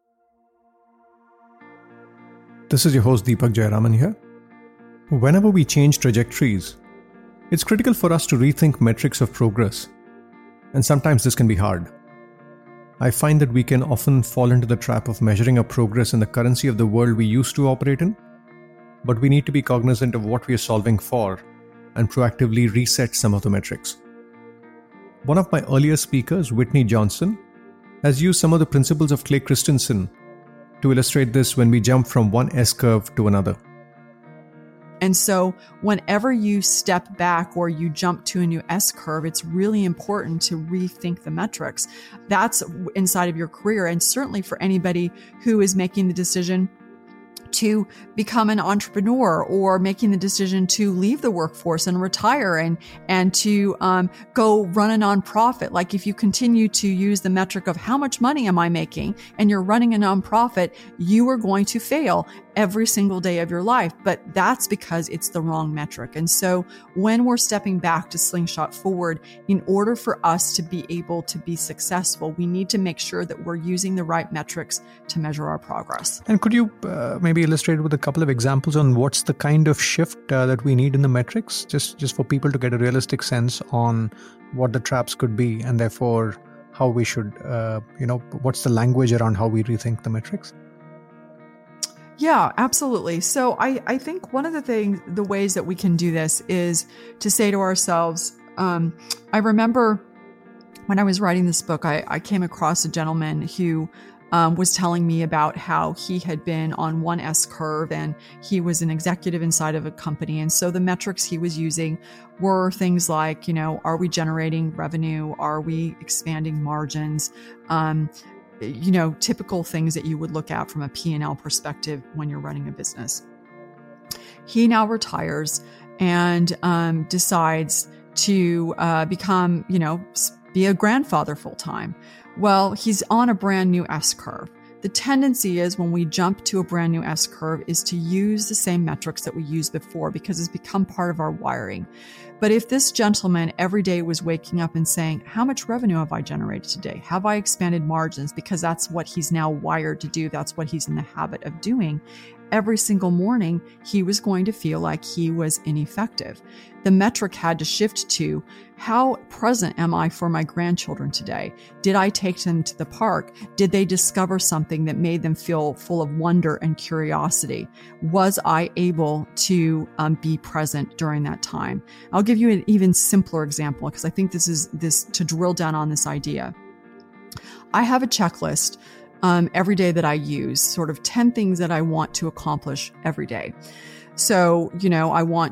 This is your host Deepak Jayaraman here. Whenever we change trajectories, it's critical for us to rethink metrics of progress. And sometimes this can be hard. I find that we can often fall into the trap of measuring our progress in the currency of the world we used to operate in, but we need to be cognizant of what we are solving for and proactively reset some of the metrics. One of my earlier speakers, Whitney Johnson, has used some of the principles of Clay Christensen to illustrate this when we jump from one S-curve to another. And so whenever you step back or you jump to a new S-curve, it's really important to rethink the metrics. That's inside of your career. And certainly for anybody who is making the decision to become an entrepreneur or making the decision to leave the workforce and retire and to go run a nonprofit. Like if you continue to use the metric of how much money am I making and you're running a nonprofit, you are going to fail every single day of your life. But that's because it's the wrong metric. And so when we're stepping back to slingshot forward, in order for us to be able to be successful, we need to make sure that we're using the right metrics to measure our progress. And could you maybe illustrate with a couple of examples on what's the kind of shift that we need in the metrics, just for people to get a realistic sense on what the traps could be, and therefore how we should, what's the language around how we rethink the metrics? Yeah, absolutely. So I think one of the ways that we can do this is to say to ourselves, I remember when I was writing this book, I came across a gentleman who was telling me about how he had been on one S-curve and he was an executive inside of a company. And so the metrics he was using were things like, are we generating revenue? Are we expanding margins? Typical things that you would look at from a P&L perspective when you're running a business. He now retires and decides to become, be a grandfather full time. Well, he's on a brand new S-curve. The tendency is when we jump to a brand new S-curve is to use the same metrics that we used before because it's become part of our wiring. But if this gentleman every day was waking up and saying, how much revenue have I generated today? Have I expanded margins? Because that's what he's now wired to do. That's what he's in the habit of doing. Every single morning, he was going to feel like he was ineffective. The metric had to shift to, how present am I for my grandchildren today? Did I take them to the park? Did they discover something that made them feel full of wonder and curiosity? Was I able to be present during that time? I'll give you an even simpler example because I think this is to drill down on this idea. I have a checklist every day that I use, sort of 10 things that I want to accomplish every day. So, I want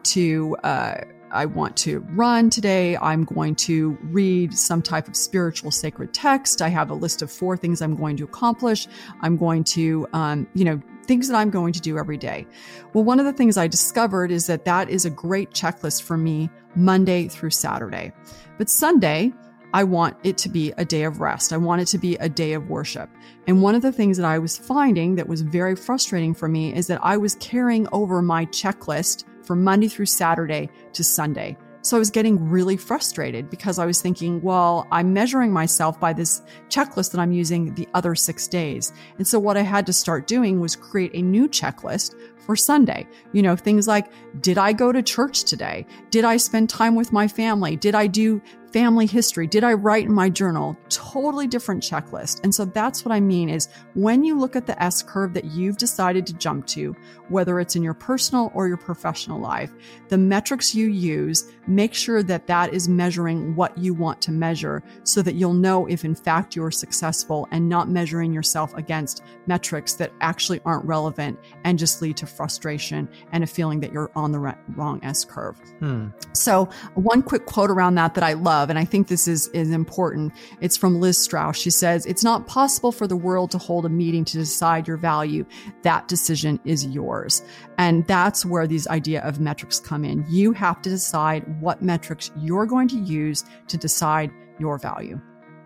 to run today. I'm going to read some type of spiritual sacred text. I have a list of 4 things I'm going to accomplish. I'm going to, things that I'm going to do every day. Well, one of the things I discovered is that is a great checklist for me Monday through Saturday. But Sunday, I want it to be a day of rest. I want it to be a day of worship. And one of the things that I was finding that was very frustrating for me is that I was carrying over my checklist from Monday through Saturday to Sunday. So I was getting really frustrated because I was thinking, well, I'm measuring myself by this checklist that I'm using the other 6 days. And so what I had to start doing was create a new checklist for Sunday. Things like, did I go to church today? Did I spend time with my family? Did I do family history? Did I write in my journal? Totally different checklist. And so that's what I mean is when you look at the S-curve that you've decided to jump to, whether it's in your personal or your professional life, the metrics you use, make sure that is measuring what you want to measure so that you'll know if in fact you're successful and not measuring yourself against metrics that actually aren't relevant and just lead to frustration and a feeling that you're on the wrong S-curve. So one quick quote around that I love, and I think this is important. It's from Liz Strauss. She says, "It's not possible for the world to hold a meeting to decide your value. That decision is yours." And that's where these idea of metrics come in. You have to decide what metrics you're going to use to decide your value.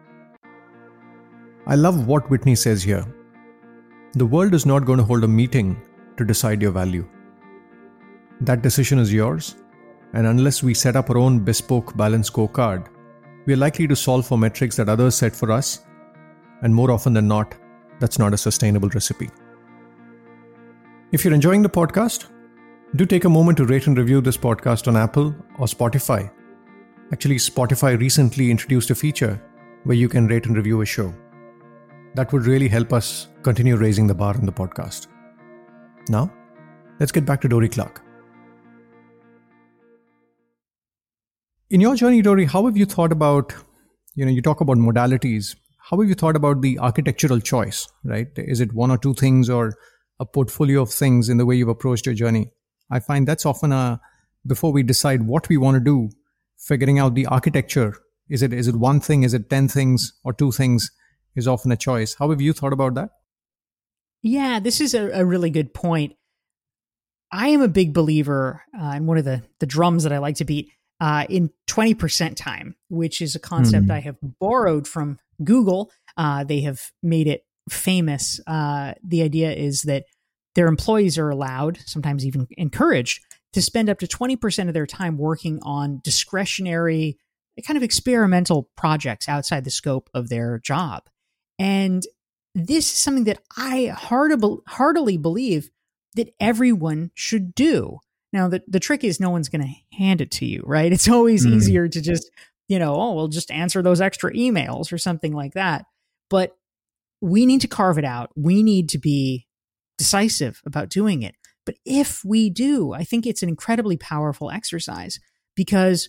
I love what Whitney says here. The world is not going to hold a meeting to decide your value. That decision is yours. And unless we set up our own bespoke balanced scorecard, we are likely to solve for metrics that others set for us. And more often than not, that's not a sustainable recipe. If you're enjoying the podcast, do take a moment to rate and review this podcast on Apple or Spotify. Actually, Spotify recently introduced a feature where you can rate and review a show. That would really help us continue raising the bar on the podcast. Now, let's get back to Dorie Clark. In your journey, Dorie, how have you thought about, you talk about modalities. How have you thought about the architectural choice, right? Is it one or two things or a portfolio of things in the way you've approached your journey? I find that's often before we decide what we want to do, figuring out the architecture. Is it one thing? Is it 10 things or 2 things is often a choice. How have you thought about that? Yeah, this is a really good point. I am a big believer, and one of the drums that I like to beat, in 20% time, which is a concept I have borrowed from Google. They have made it famous. The idea is that their employees are allowed, sometimes even encouraged, to spend up to 20% of their time working on discretionary, kind of experimental projects outside the scope of their job. And this is something that I heartily believe that everyone should do. Now, the trick is no one's going to hand it to you, right? It's always easier to just, we'll just answer those extra emails or something like that. But we need to carve it out. We need to be decisive about doing it. But if we do, I think it's an incredibly powerful exercise, because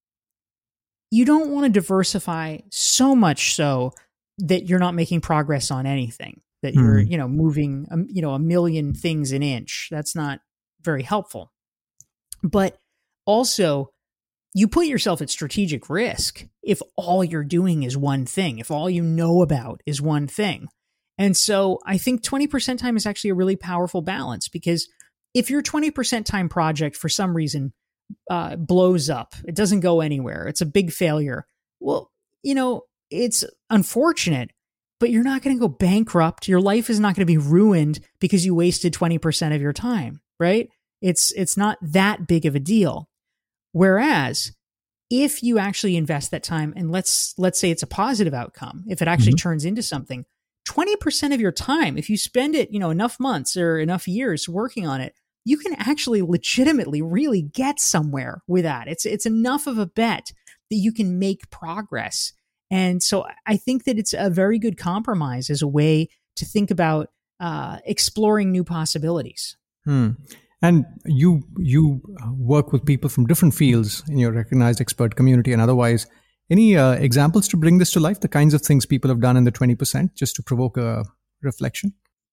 you don't want to diversify so much so that you're not making progress on anything, that you're, moving, a million things an inch. That's not very helpful. But also, you put yourself at strategic risk if all you're doing is one thing, if all you know about is one thing. And so I think 20% time is actually a really powerful balance, because if your 20% time project for some reason blows up, it doesn't go anywhere, it's a big failure, well, it's unfortunate, but you're not going to go bankrupt. Your life is not going to be ruined because you wasted 20% of your time, right? It's not that big of a deal. Whereas if you actually invest that time, and let's say it's a positive outcome, if it actually turns into something, 20% of your time, if you spend it, enough months or enough years working on it, you can actually legitimately really get somewhere with that. It's enough of a bet that you can make progress. And so I think that it's a very good compromise as a way to think about exploring new possibilities. And you work with people from different fields in your recognized expert community and otherwise. Any examples to bring this to life, the kinds of things people have done in the 20%, just to provoke a reflection?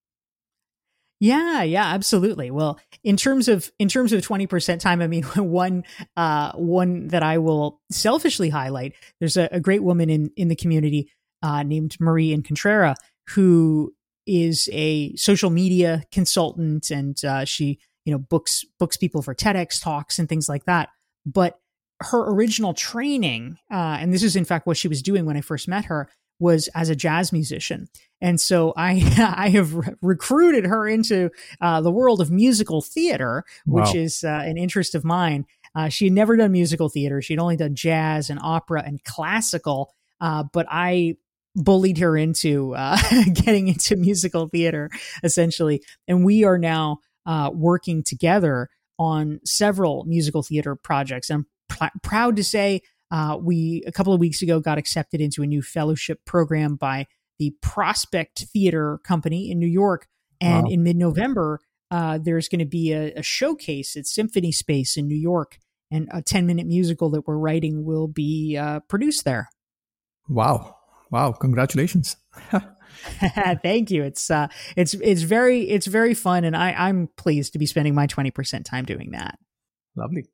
Yeah, absolutely. Well, in terms of 20% time, I mean, one that I will selfishly highlight, there's a great woman in the community named Marie Incontrera, who is a social media consultant, and she books people for TEDx talks and things like that. But her original training, and this is in fact what she was doing when I first met her, was as a jazz musician. And so I have recruited her into the world of musical theater, which is an interest of mine. She had never done musical theater. She'd only done jazz and opera and classical, but I bullied her into getting into musical theater, essentially. And we are now working together on several musical theater projects. I'm proud to say we, a couple of weeks ago, got accepted into a new fellowship program by the Prospect Theater Company in New York. And in mid-November, there's going to be a showcase at Symphony Space in New York, and a 10-minute musical that we're writing will be produced there. Wow. Congratulations. Thank you. It's very fun, and I'm pleased to be spending my 20% time doing that. Lovely.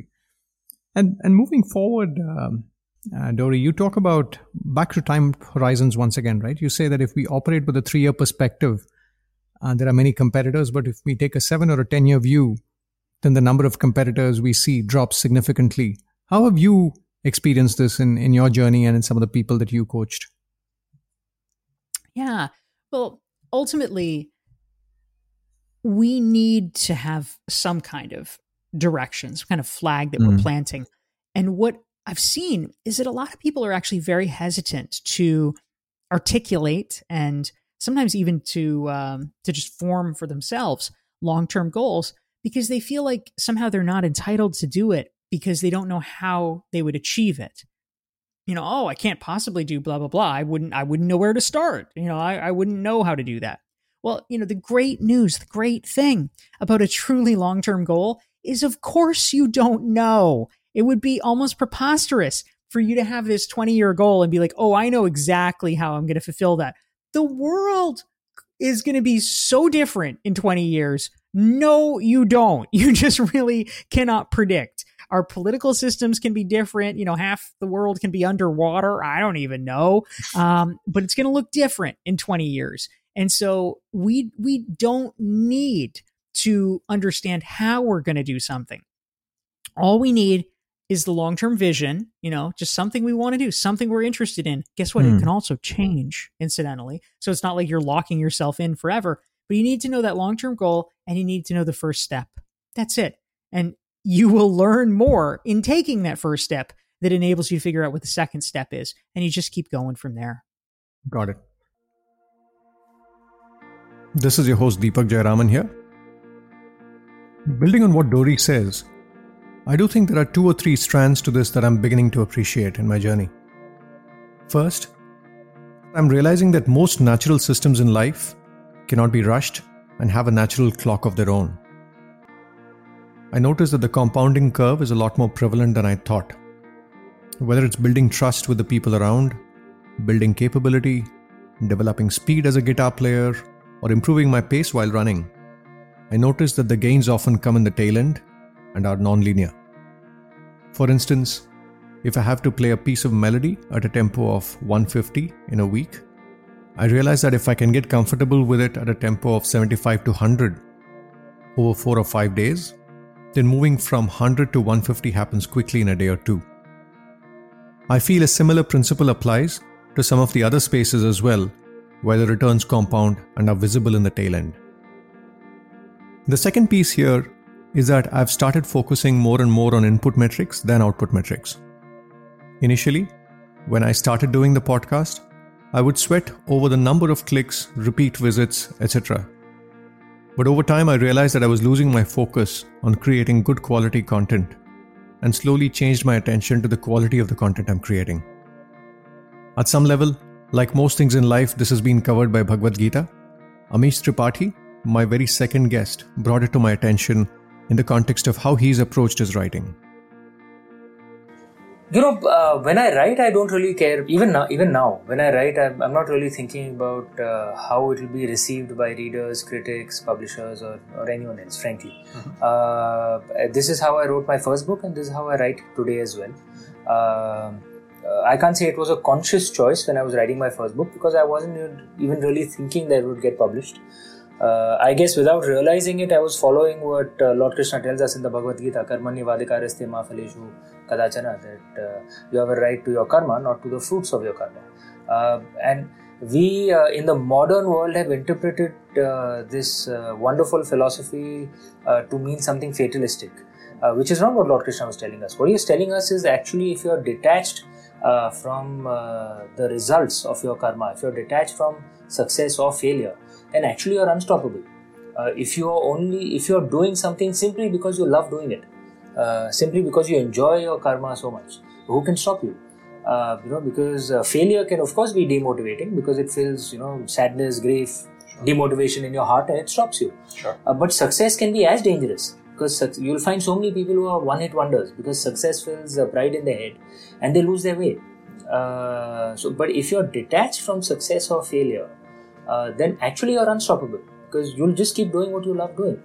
And moving forward, Dori, you talk about back to time horizons once again, right? You say that if we operate with a 3-year perspective, there are many competitors, but if we take a 7 or a 10-year view, then the number of competitors we see drops significantly. How have you experienced this in your journey and in some of the people that you coached? Yeah. Well, ultimately, we need to have some kind of direction, some kind of flag that we're planting. And what I've seen is that a lot of people are actually very hesitant to articulate and sometimes even to just form for themselves long-term goals, because they feel like somehow they're not entitled to do it because they don't know how they would achieve it. I can't possibly do blah, blah, blah. I wouldn't know where to start. I wouldn't know how to do that. Well, the great news, the great thing about a truly long-term goal is, of course, you don't know. It would be almost preposterous for you to have this 20-year goal and be like, oh, I know exactly how I'm going to fulfill that. The world is going to be so different in 20 years. No, you don't. You just really cannot predict. Our political systems can be different. Half the world can be underwater. I don't even know. But it's going to look different in 20 years. And so we don't need to understand how we're going to do something. All we need is the long-term vision, just something we want to do, something we're interested in. Guess what? It can also change, incidentally. So it's not like you're locking yourself in forever, but you need to know that long-term goal and you need to know the first step. That's it. And you will learn more in taking that first step that enables you to figure out what the second step is. And you just keep going from there. Got it. This is your host, Deepak Jayaraman here. Building on what Dory says, I do think there are 2 or 3 strands to this that I'm beginning to appreciate in my journey. First, I'm realizing that most natural systems in life cannot be rushed and have a natural clock of their own. I noticed that the compounding curve is a lot more prevalent than I thought. Whether it's building trust with the people around, building capability, developing speed as a guitar player, or improving my pace while running, I noticed that the gains often come in the tail end and are non-linear. For instance, if I have to play a piece of melody at a tempo of 150 in a week, I realize that if I can get comfortable with it at a tempo of 75 to 100 over 4 or 5 days, then moving from 100 to 150 happens quickly in a day or 2. I feel a similar principle applies to some of the other spaces as well, where the returns compound and are visible in the tail end. The second piece here is that I've started focusing more and more on input metrics than output metrics. Initially, when I started doing the podcast, I would sweat over the number of clicks, repeat visits, etc. But over time, I realized that I was losing my focus on creating good quality content and slowly changed my attention to the quality of the content I'm creating. At some level, like most things in life, this has been covered by Bhagavad Gita. Amish Tripathi, my very second guest, brought it to my attention in the context of how he's approached his writing. When I write, I don't really care. Even now, when I write, I'm not really thinking about how it will be received by readers, critics, publishers, or anyone else, frankly. This is how I wrote my first book, and this is how I write today as well. I can't say it was a conscious choice when I was writing my first book, because I wasn't even really thinking that it would get published. I guess without realizing it, I was following what Lord Krishna tells us in the Bhagavad Gita, Karmani vadikaraste ma phaleshu kadachana, that you have a right to your karma, not to the fruits of your karma. And we in the modern world have interpreted this wonderful philosophy to mean something fatalistic, which is not what Lord Krishna was telling us. What he is telling us is actually, if you are detached from the results of your karma, if you are detached from success or failure, then actually you are unstoppable. If you are doing something simply because you love doing it, simply because you enjoy your karma so much, who can stop you? Because failure can of course be demotivating, because it feels sadness, grief, demotivation in your heart, and it stops you. Sure. But success can be as dangerous, because you'll find so many people who are one-hit wonders, because success fills pride in their head and they lose their way. But if you're detached from success or failure, then actually you're unstoppable, because you'll just keep doing what you love doing.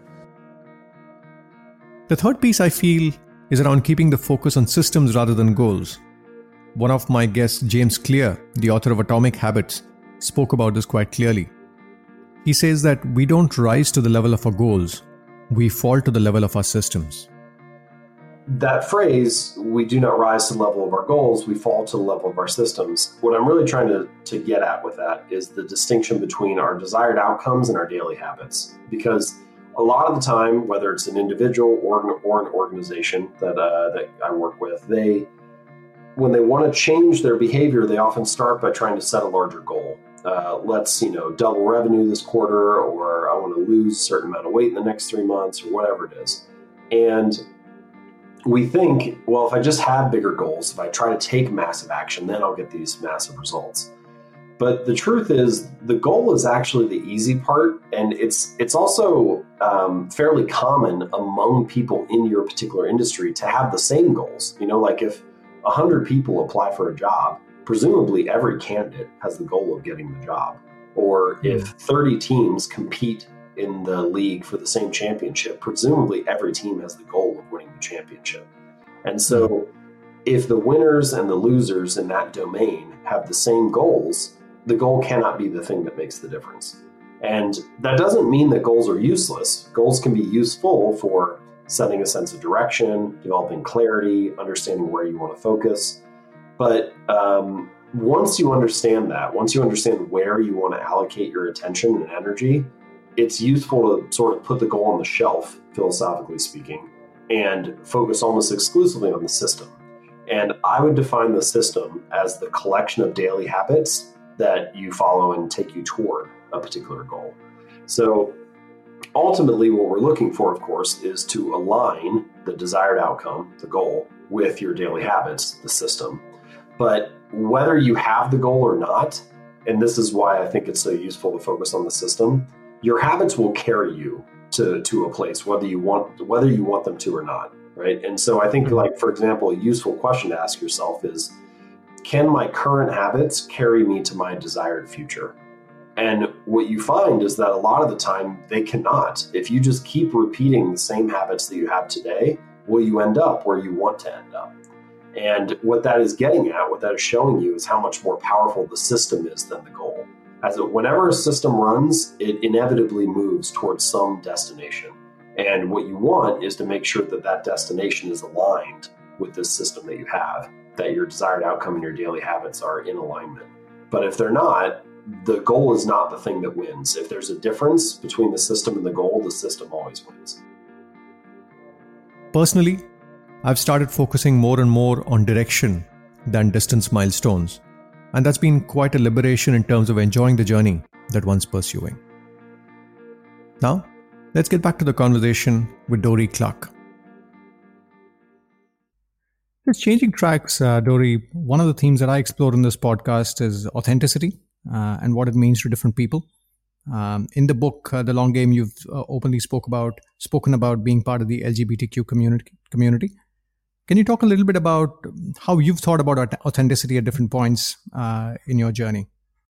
The third piece I feel is around keeping the focus on systems rather than goals. One of my guests, James Clear, the author of Atomic Habits, spoke about this quite clearly. He says that we don't rise to the level of our goals, we fall to the level of our systems. That phrase, we do not rise to the level of our goals, we fall to the level of our systems. What I'm really trying to get at with that is the distinction between our desired outcomes and our daily habits. Because a lot of the time, whether it's an individual or an organization that I work with, when they want to change their behavior, they often start by trying to set a larger goal. Let's double revenue this quarter, or I want to lose a certain amount of weight in the next 3 months, or whatever it is. And we think, well, if I just have bigger goals, if I try to take massive action, then I'll get these massive results. But the truth is, the goal is actually the easy part, and it's also fairly common among people in your particular industry to have the same goals. Like if 100 people apply for a job, presumably every candidate has the goal of getting the job. Or if 30 teams compete in the league for the same championship, presumably every team has the goal of winning the championship. And so if the winners and the losers in that domain have the same goals, the goal cannot be the thing that makes the difference. And that doesn't mean that goals are useless. Goals can be useful for setting a sense of direction, developing clarity, understanding where you want to focus. But once you understand that, once you understand where you want to allocate your attention and energy, it's useful to sort of put the goal on the shelf, philosophically speaking, and focus almost exclusively on the system. And I would define the system as the collection of daily habits that you follow and take you toward a particular goal. So ultimately, what we're looking for, of course, is to align the desired outcome, the goal, with your daily habits, the system. But whether you have the goal or not, and this is why I think it's so useful to focus on the system, your habits will carry you to a place, whether you want them to or not, right? And so I think, like, for example, a useful question to ask yourself is, can my current habits carry me to my desired future? And what you find is that a lot of the time they cannot. If you just keep repeating the same habits that you have today, will you end up where you want to end up? And what that is getting at, what that is showing you, is how much more powerful the system is than the goal. Whenever a system runs, it inevitably moves towards some destination. And what you want is to make sure that that destination is aligned with this system that you have, that your desired outcome and your daily habits are in alignment. But if they're not, the goal is not the thing that wins. If there's a difference between the system and the goal, the system always wins. Personally, I've started focusing more and more on direction than distance milestones. And that's been quite a liberation in terms of enjoying the journey that one's pursuing. Now, let's get back to the conversation with Dorie Clark. It's changing tracks, Dorie. One of the themes that I explore in this podcast is authenticity and what it means to different people. In the book, The Long Game, you've openly spoken about being part of the LGBTQ community. Can you talk a little bit about how you've thought about authenticity at different points in your journey?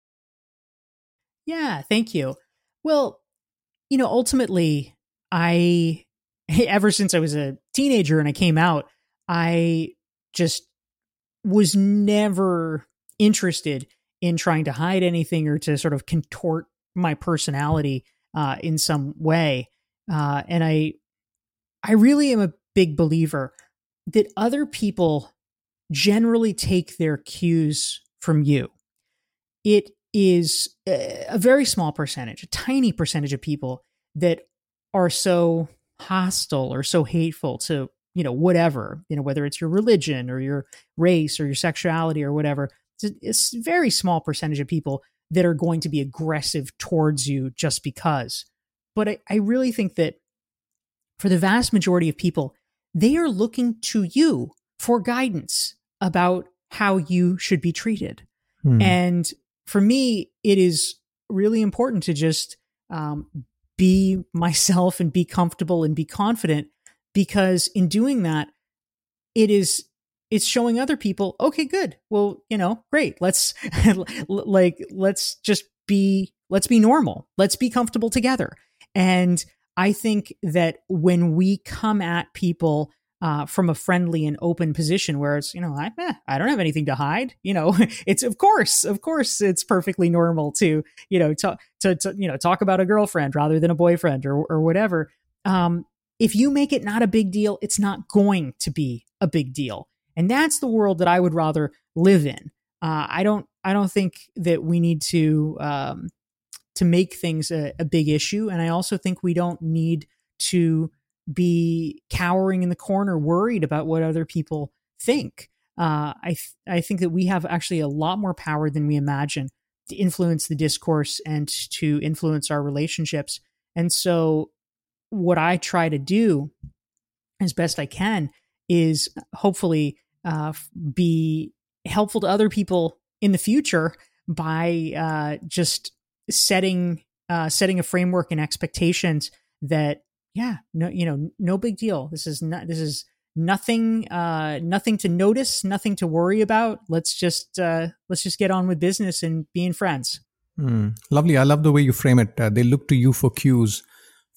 Yeah, thank you. Well, ultimately, ever since I was a teenager and I came out, I just was never interested in trying to hide anything or to sort of contort my personality in some way. And I really am a big believer that other people generally take their cues from you. It is a very small percentage, a tiny percentage of people that are so hostile or so hateful to, whatever, whether it's your religion or your race or your sexuality or whatever. It's a very small percentage of people that are going to be aggressive towards you just because. But I really think that for the vast majority of people, they are looking to you for guidance about how you should be treated. And for me, it is really important to just be myself and be comfortable and be confident, because in doing that, it's showing other people, okay, good. Well, great. Let's be normal. Let's be comfortable together. And I think that when we come at people from a friendly and open position where it's, I don't have anything to hide, it's of course it's perfectly normal to, talk about a girlfriend rather than a boyfriend or whatever. If you make it not a big deal, it's not going to be a big deal. And that's the world that I would rather live in. I don't think that we need to make things a big issue. And I also think we don't need to be cowering in the corner, worried about what other people think. I think that we have actually a lot more power than we imagine to influence the discourse and to influence our relationships. And so what I try to do as best I can is hopefully be helpful to other people in the future by just setting a framework and expectations that, no big deal. This is nothing to notice, nothing to worry about. Let's just get on with business and being friends. Lovely. I love the way you frame it. They look to you for cues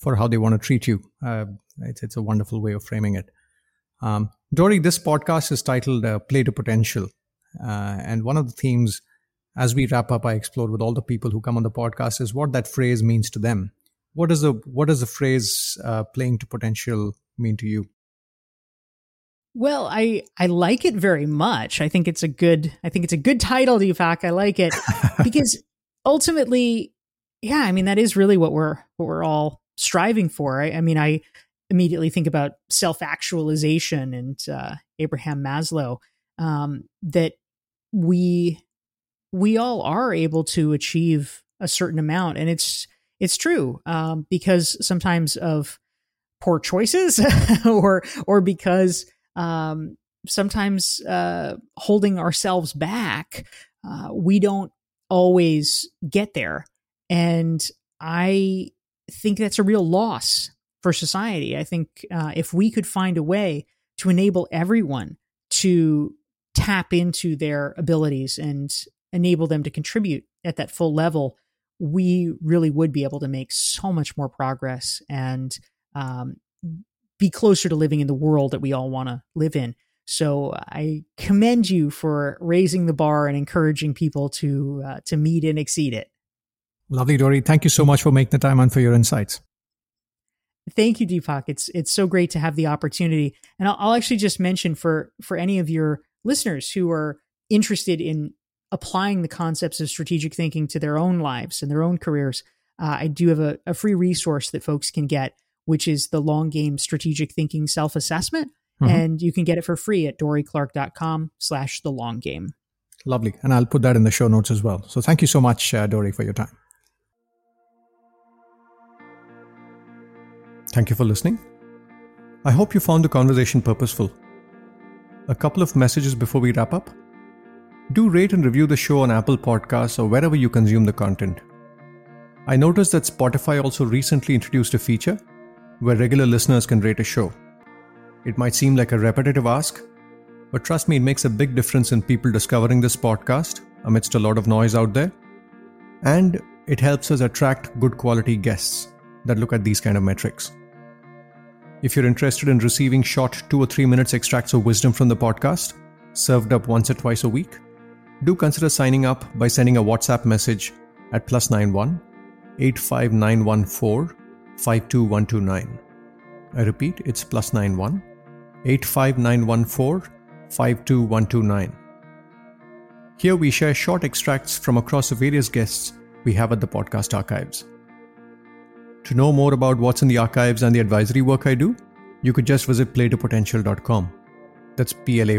for how they want to treat you. It's a wonderful way of framing it. Dory, this podcast is titled Play to Potential. And one of the themes, as we wrap up, I explored with all the people who come on the podcast is what that phrase means to them. What does the phrase playing to potential mean to you? Well, I like it very much. I think it's a good title, Deepak. I like it because ultimately, yeah, I mean, that is really what we're all striving for. I mean, I immediately think about self-actualization and Abraham Maslow, that we all are able to achieve a certain amount. And it's true, because sometimes of poor choices or because sometimes holding ourselves back, we don't always get there. And I think that's a real loss for society. I think if we could find a way to enable everyone to tap into their abilities and enable them to contribute at that full level, we really would be able to make so much more progress and be closer to living in the world that we all want to live in. So I commend you for raising the bar and encouraging people to meet and exceed it. Lovely, Dory. Thank you so much for making the time and for your insights. Thank you, Deepak. It's so great to have the opportunity. And I'll actually just mention for any of your listeners who are interested in applying the concepts of strategic thinking to their own lives and their own careers, I do have a free resource that folks can get, which is the Long Game Strategic Thinking Self-Assessment. Mm-hmm. And you can get it for free at doryclark.com/thelonggame. Lovely. And I'll put that in the show notes as well. So thank you so much, Dory, for your time. Thank you for listening. I hope you found the conversation purposeful. A couple of messages before we wrap up. Do rate and review the show on Apple Podcasts or wherever you consume the content. I noticed that Spotify also recently introduced a feature where regular listeners can rate a show. It might seem like a repetitive ask, but trust me, it makes a big difference in people discovering this podcast amidst a lot of noise out there. And it helps us attract good quality guests that look at these kind of metrics. If you're interested in receiving short 2 or 3 minutes extracts of wisdom from the podcast, served up once or twice a week, do consider signing up by sending a WhatsApp message at +91 85914 52129. I repeat, it's +91 85914 52129. Here we share short extracts from across the various guests we have at the podcast archives. To know more about what's in the archives and the advisory work I do, you could just visit playtopotential.com. That's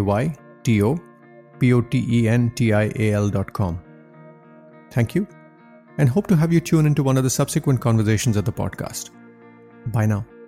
PLAYTOPOTENTIAL.com. Thank you, and hope to have you tune into one of the subsequent conversations at the podcast. Bye now.